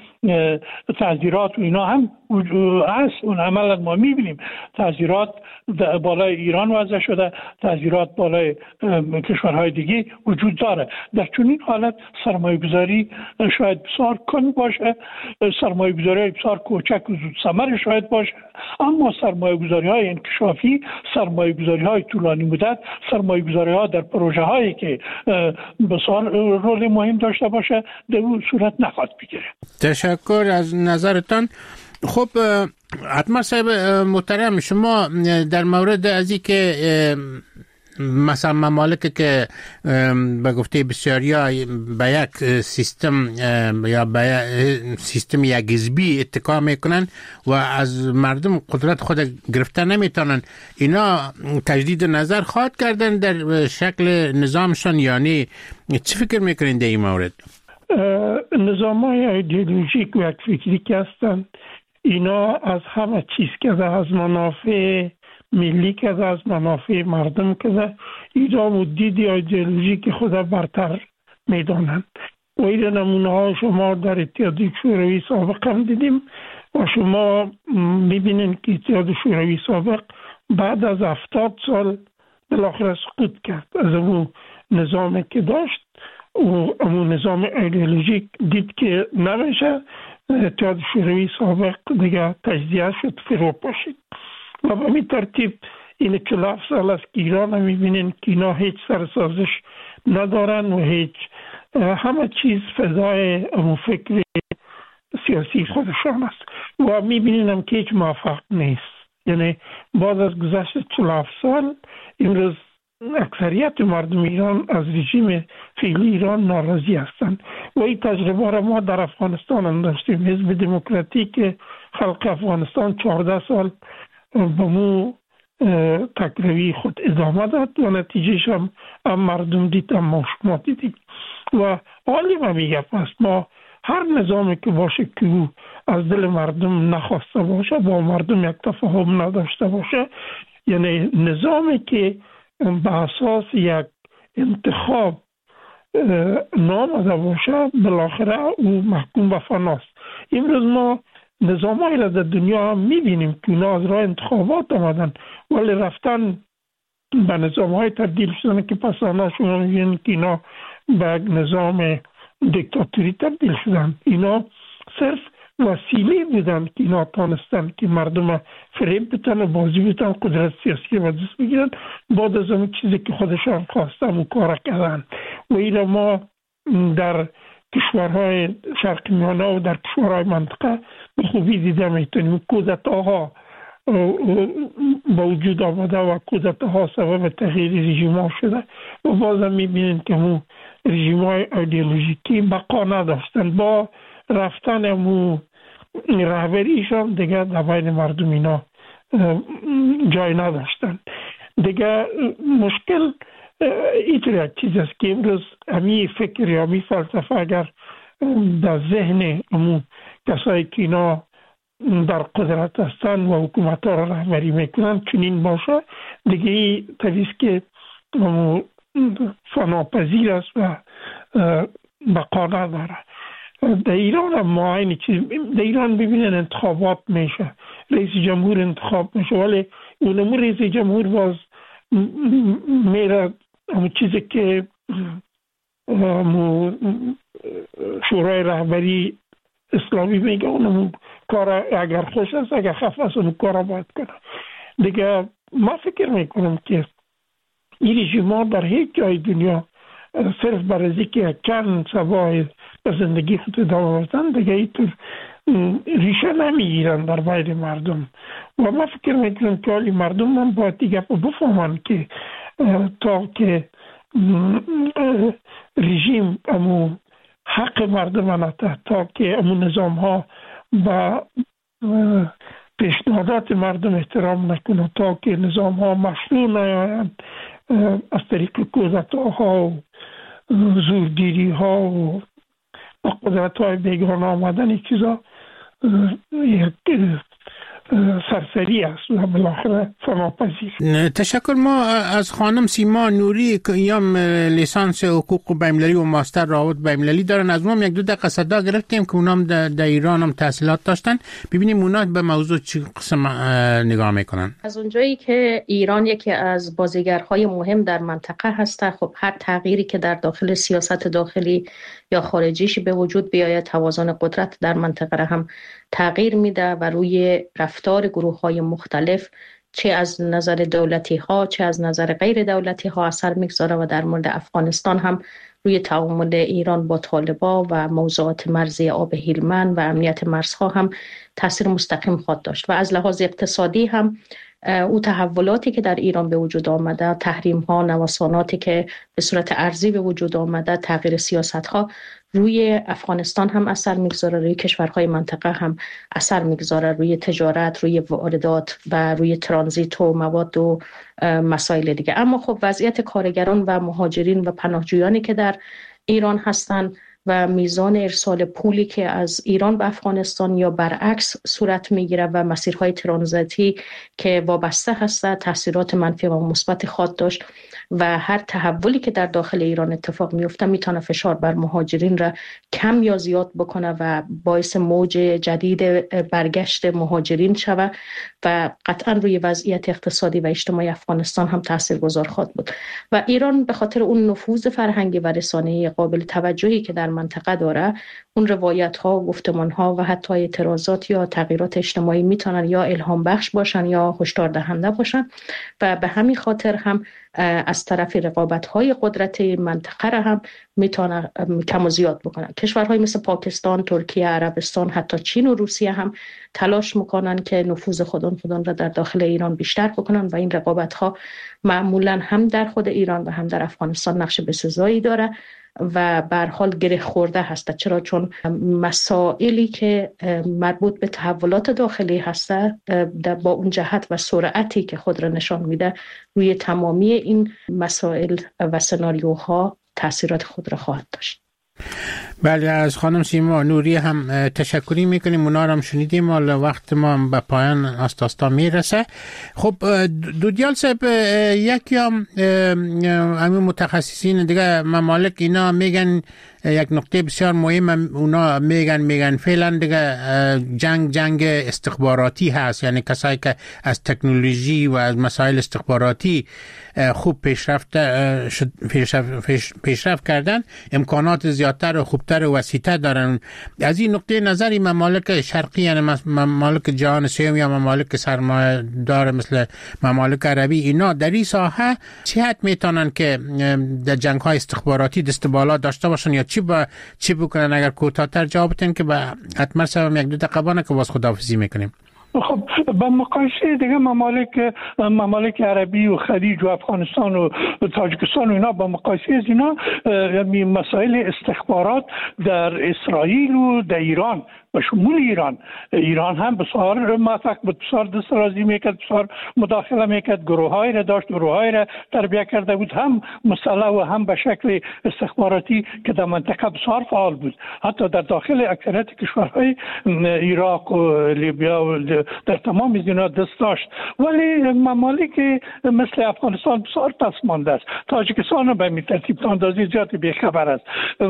تعذیرات و اینا هم هست. اون عملا ما میبینیم تعذیرات بالای ایران وضع شده، تعذیرات بالای کشورهای دیگه وجود داره. در چنین حالت سرمایه گذاری شاید بسیار کن باشه، سرمایه گذاری بسیار کوچک و زود ثمر شاید باشه، اما سرمایه گذاری های انکشافی، سرمایه گذاری های طولانی مدت، سرمایه گذاری ها در پروژه هایی که بسیار رول مهم داشته باشه در اون صورت نخواهد بگیره. تشکر از نظرتان. خب حتما صاحب محترم، شما در مورد از این که مثلا ممالک که به گفته بسیاریا به یک سیستم یا به سیستم یک حزبی اتکا میکنن و از مردم قدرت خود گرفته نمیتونن، اینا تجدید نظر خواهد کردن در شکل نظامشان؟ یعنی چی فکر میکنین در این مورد؟ نظام های ایدئولوژیک و یک فکری که هستن، اینا از همه چیز که از منافع ملی که از منافع مردم که اینا مدید ایدئولوژیک خود برتر میدانند و این نمونه ها شما در اتحادیه شوروی سابق هم دیدیم و شما میبینین که اتحادیه شوروی سابق بعد از هفتاد سال بالاخره سقوط کرد از اون نظامی که داشت و اون نظام ایدئولوژیک دید که نمیشه، اتحادیه شوروی سابق دیگه تجزیه شد، فرو پاشید و به این ترتیب این چهل و هفت سال است که ایران هم میبینین که اینا هیچ سرسازش ندارن و هیچ همه چیز فضای امو فکر سیاسی خودشان است و میبینین هم که هیچ موفق نیست. یعنی بعد از گذشت چهل و هفت سال امروز اکثریت مردم ایران از رژیم فعلی ایران ناراضی هستند و این تجربه را ما در افغانستان هم داشتیم. حزب دموکراتیک خلق افغانستان چهارده سال با مو تکروی خود ادامه داد و نتیجهش هم, هم مردم دید، هم شما دیدیم و حالی ما میگه پس ما هر نظامی که باشه که از دل مردم نخواسته باشه، با مردم یک تفاهم نداشته باشه، یعنی نظامی که به اساس یک انتخاب نامده باشه، بالاخره او محکوم به فناست. امروز ما نظام های را در دنیا هم میبینیم که اونا از راه انتخابات آمدن ولی رفتن به نظام های تبدیل شدن که پس آنها شما میبینید که اینا به نظام دیکتاتوری تبدیل شدن. اینا صرف وسیله بودن که اینا تانستن که مردم فریب بتن و بازی بتن، قدرت سیاسی و دست بگیرن، بعد از اون چیزی که خودشان خواستن و کار کردن و اینا ما در کشورهای شرق میانه و در کشورهای منطقه به خوبی دیده میتونیم. کودتاها با وجود آمده و کودتاها سبب تغییر رژیم ها شده و بازم میبینید که اون رژیم های ایدئولوژیکی بقا نداشتن، با رفتن امو رهبریشان دیگه در بین مردم اینا جای نداشتن. دیگه مشکل اینطور یک چیز است که امروز همی فکر یا همی فلسفه اگر در ذهن امو کسایی که اینا در قدرت هستن و حکومت ها را رهبری میکنن چنین باشه، دیگه این طبیعیست که فناپذیر است و بقا نداره. در ایران هم ما این چیز، در ایران ببینن انتخابات میشه، رئیس جمهور انتخاب میشه ولی اونمو رئیس جمهور باز میره همون چیزی که شورای رهبری اسلامی میگه اونمو کار اگر خوش است اگر خف است اونمو کار باید کنه. دیگه ما فکر میکنم که این رژیم ها در هیچ جای دنیا صرف برای که چند سبای به زندگی خود ادامه بدن دیگه اینطور ریشه نمیگیرن در بین مردم و ما فکر میکنم که حالی مردم هم باید دیگه بفهمن که تا که رژیم امو حق مردم نته، تا که امو نظام ها با پیشنهادات مردم احترام نکنه، تا که نظام ها مشروع نیایند از طریق کودتاها و زورگیری ها و قدرت های بیگانه آمدن این چیزا یک سرسری است و بالاخره فناپذیر. تشکر. ما از خانم سیما نوری که ایام لیسانس حقوق بین‌المللی و ماستر روابط بین‌المللی دارن، از اونم یک دو دقیقه صدا گرفتیم که اونام در ایران هم تحصیلات داشتن. ببینیم اونا به موضوع چی قسم نگاه میکنن. از اونجایی که ایران یکی از بازیگرهای مهم در منطقه هسته، خب هر تغییری که در داخل سیاست داخلی یا خارجیش به وجود بیاید توازن قدرت در منطقه را هم تغییر میده و روی رفتار گروه‌های مختلف چه از نظر دولتی ها چه از نظر غیر دولتی ها اثر میگذاره و در مورد افغانستان هم روی تعامل ایران با طالبان و موضوعات مرزی آب هلمند و امنیت مرزها هم تاثیر مستقیم خواهد داشت. و از لحاظ اقتصادی هم او تحولاتی که در ایران به وجود آمده، تحریم ها، نوساناتی که به صورت ارضی به وجود آمده، تغییر سیاست ها روی افغانستان هم اثر میگذاره، روی کشورهای منطقه هم اثر میگذاره، روی تجارت، روی واردات و روی ترانزیت و مواد و مسائل دیگه. اما خب وضعیت کارگران و مهاجرین و پناهجویانی که در ایران هستند و میزان ارسال پولی که از ایران به افغانستان یا برعکس صورت میگیره و مسیرهای ترانزیتی که وابسته هست تاثیرات منفی و مثبت خواهد داشت و هر تحولی که در داخل ایران اتفاق میفته میتونه فشار بر مهاجرین را کم یا زیاد بکنه و باعث موج جدید برگشت مهاجرین شوه و قطعا روی وضعیت اقتصادی و اجتماعی افغانستان هم تاثیرگذار خواهد بود. و ایران به خاطر اون نفوذ فرهنگی و رسانه‌ای قابل توجهی که در منطقه داره، اون روایت ها و گفتمان ها و حتی اعتراضات یا تغییرات اجتماعی میتونن یا الهام بخش باشن یا هشدار دهنده باشن و به همین خاطر هم از طرف رقابت های قدرت منطقه را هم میتونه کم و زیاد بکنن. کشورهای مثل پاکستان، ترکیه، عربستان، حتی چین و روسیه هم تلاش میکنن که نفوذ خودن خودن را در داخل ایران بیشتر بکنن و این رقابت ها معمولا هم در خود ایران و هم در افغانستان نقش بسزایی داره و به هر حال گره خورده هست. چرا؟ چون مسائلی که مربوط به تحولات داخلی هست با اون جهت و سرعتی که خود را نشان میده روی تمامی این مسائل و سناریوها تاثیرات خود را خواهد داشت. بله، از خانم سیما نوری هم تشکری میکنیم. اونا هم شنیدیم، حالا وقت ما به پایان آست آستا میرسه. خب دودیال صاحب، یکی هم همین متخصصین دیگه ممالک اینا میگن یک نقطه بسیار مهم، اونا میگن میگن فعلا دیگه جنگ جنگ استخباراتی هست، یعنی کسایی که از تکنولوژی و از مسائل استخباراتی خوب پیشرفت پیشرفت, پیشرفت کردن امکانات زیادتر و خوبتر و وسیع‌تر دارن. از این نقطه نظری ممالک شرقی، یعنی ممالک جهان سوم یا ممالک سرمایه دار مثل ممالک عربی، اینا در این ساحه چه حد میتونن که در جنگ های استخباراتی دست بالا داشته باشن یا چی با چی بکنن؟ اگر کوتاه‌تر جواب بدین که حتما سبب یک دو دقیقه بانه که باز خداحافظی میکنیم. خب با مقایسه دیگه ممالک ممالک عربی و خلیج و افغانستان و تاجیکستان و اینا، با مقایسه از اینا مسائل استخبارات در اسرائیل و در ایران و شمول ایران ایران هم بسیار موفق بود، بسیار دسترازی میکرد، بسیار مداخله میکرد، گروه‌های را داشت، گروه‌های را تربیت کرده بود، هم مسلح و هم به شکل استخباراتی که در منطقه بسیار فعال بود. حتی در داخل اکثریت کشورهای عراق و لیبیا و در تمام از اینا دست داشت. ولی ممالک مثل افغانستان بسیار پس مانده است. تاجیکستان به این ترتیب اندازی زیادی بی‌خبر است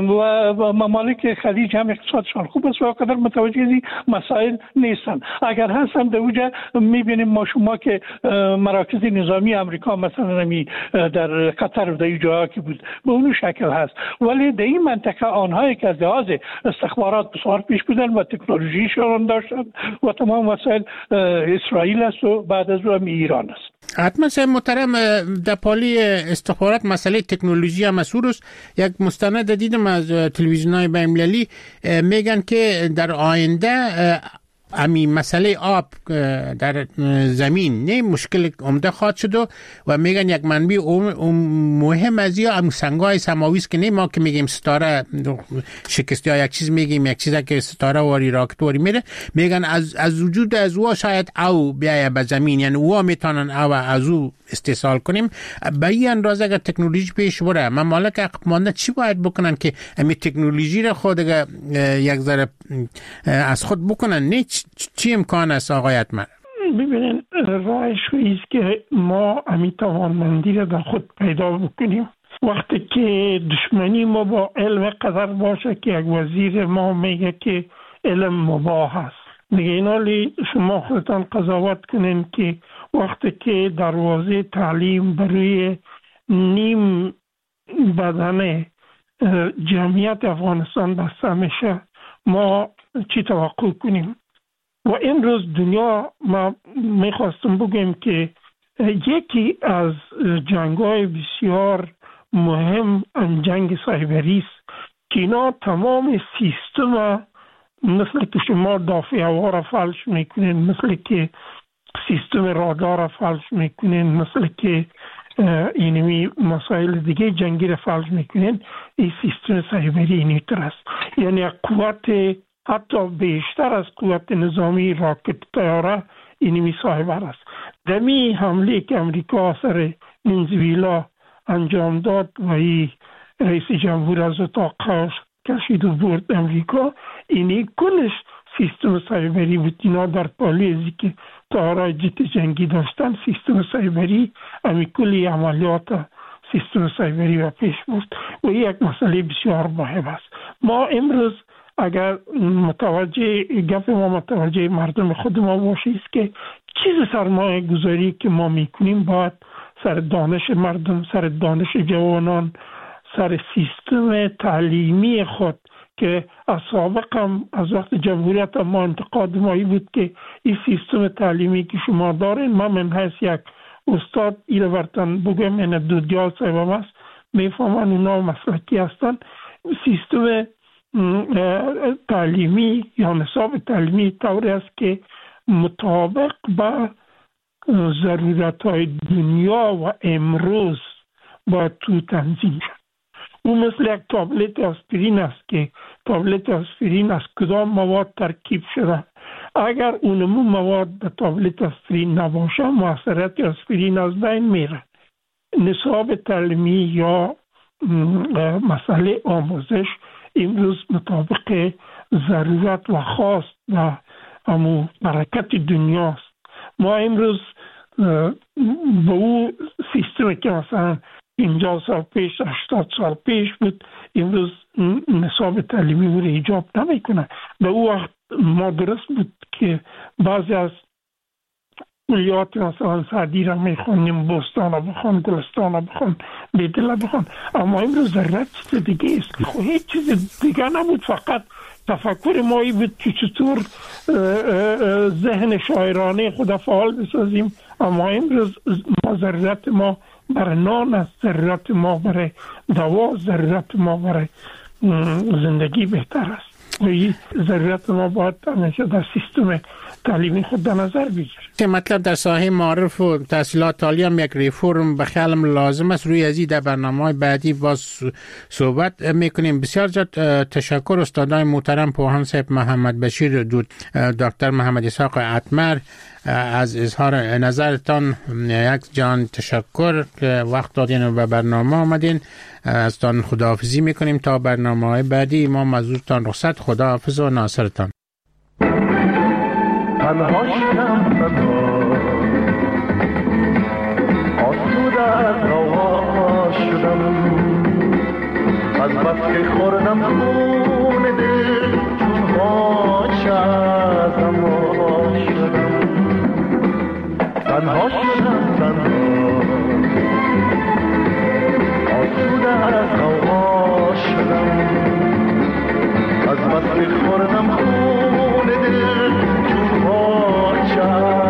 و ممالک خلیج هم اقتصادشان خوب است و قدر متوجه این مسائل نیستن. اگر هستن در اونجا میبینیم ما شما که مراکز نظامی امریکا مثلا نمی در قطر و در این جاها که بود به اون شکل هست، ولی در این منطقه آنهایی که از لحاظ استخبارات بسیار پیش بودن و تکنولوژیشون داشتن و تمام مسائل اسرائیل است و بعد از اون ایران است. حتما سه محترم در پالی استخبارات مسئله تکنولوژی هم مسئولست. یک مستند دیدم از تلویزیون‌های بین‌المللی میگن که در آینده امی مسئله آب در زمین نه مشکل عمده خواهد شد و میگن یک منبع مهم از یا ام سنگای سماوی است که نه ما که میگیم ستاره شکسته یا یک چیز میگیم یک چیزی که ستاره واری راکت واری میره، میگن از از وجود از او شاید او بیای به زمین، یعنی او میتونن او از او استحصال کنیم. به این اندازه اگر تکنولوژی پیش بره ممالک عقب مانده چی باید بکنن که امی تکنولوژی را خود یک ذره از خود بکنن؟ نه چی امکان است آقای اتمر؟ ببینین راهش است که ما امی توانمندی را در خود پیدا بکنیم. وقتی که دشمنی ما با علم قدر باشه که یک وزیر ما میگه که علم مباح است، دیگه اینالی شما خودتان قضاوت کنین که وقتی که دروازه تعلیم برای نیم بدن جمعیت افغانستان بسته میشه ما چی توقع کنیم؟ و امروز دنیا ما میخواستم بگم که یکی از جنگ‌های بسیار مهم جنگ سایبری است که اینا تمام سیستم، مثل که شما دافع هوا را فلج میکنین، مثل که سیستم رادار را فلج میکنین، مثل که اینمی مسائل دیگه جنگی را فلج میکنین، این سیستم سایبری اینیتر است. یعنی قوت حتی بیشتر از قوت نظامی راکت طیاره اینمی سایبر است. دمی حمله که امریکا سر ونزوئلا انجام داد و ای رئیس جمهور از اتاق کشید و برد امریکا، اینی کلش سیستم سایبری بود. اینا در پالی ازی که طیاره جت جنگی داشتن، سیستم سایبری امی کلی عملیات سیستم سایبری و پیش بود و یک مسئله بسیار مهم است. ما امروز اگر متوجه گپ ما متوجه مردم خود ما باشیم که چیز سرمایه گذاری که ما میکنیم باید سر دانش مردم، سر دانش جوانان، سر سیستم تعلیمی خود که از سابق هم از وقت جمهوریت ما انتقاد مایی بود که این سیستم تعلیمی که شما دارین، من من حیث یک استاد ایره ورتن بگم این دو دیال صاحبم است، میفهمن اونا مسلکی هستن. سیستم تعلیمی یا نصاب تعلیمی طوری است که مطابق با ضرورت های دنیا و امروز با تو تنظیم شد. او مثل یک تابلت آسپرین است که تابلت آسپرین از کدام مواد ترکیب شده. اگر اونمو مواد به تابلت آسپرین نباشه، موثریت آسپرین از بین میره. نصاب تعلیمی یا مسئله آموزش امروز مطابق ضرورت و خواست و امو برکت دنیاست. ما امروز به او سیستمی که مثلا پنجاه سال پیش، هشتاد سال پیش بود، امروز نصاب تعلیمی او را ایجاب نمیکنه. به او وقت ما درست بود که بعضی از کلیات مثلا سعدی را میخونیم، بستان را بخون، گلستان را بخون، بیدل را بخون، اما امروز ضرورت چیز دیگه است. خب هیچ چیز دیگه نبود، فقط تفکر مایی بود که چطور ذهن شاعرانه خود فعال بسازیم. اما امروز ما ضرورت ما برای نان است، ضرورت ما برای دوا، ضرورت ما برای زندگی بهتر است. و این ضرورت ما باید همیشه در سیستم تعلیمی خود در نظر بگیریم. مطلب در ساحه معارف و تحصیلات عالی هم یک ریفورم به خیالم لازم است. روی ازی در برنامه‌های بعدی باز صحبت میکنیم. بسیار زیاد تشکر استادای محترم پوهان صاحب محمد بشیر دود، دکتر محمد اسحاق اتمر از اظهار نظرتان. یک جان تشکر که وقت دادین و به برنامه آمدین. از تان خداحافظی میکنیم تا برنامه‌های بعدی. ما مزورتان رخصت. خداحافظ و ناصرتان. تنها شدم تنها آسوده از هوا شدم، از بس که خوردم خون دل چون غاچه از هوا شدم. تنها شدم تنها آسوده از هوا شدم، از بس که خوردم خون دل چون غاچه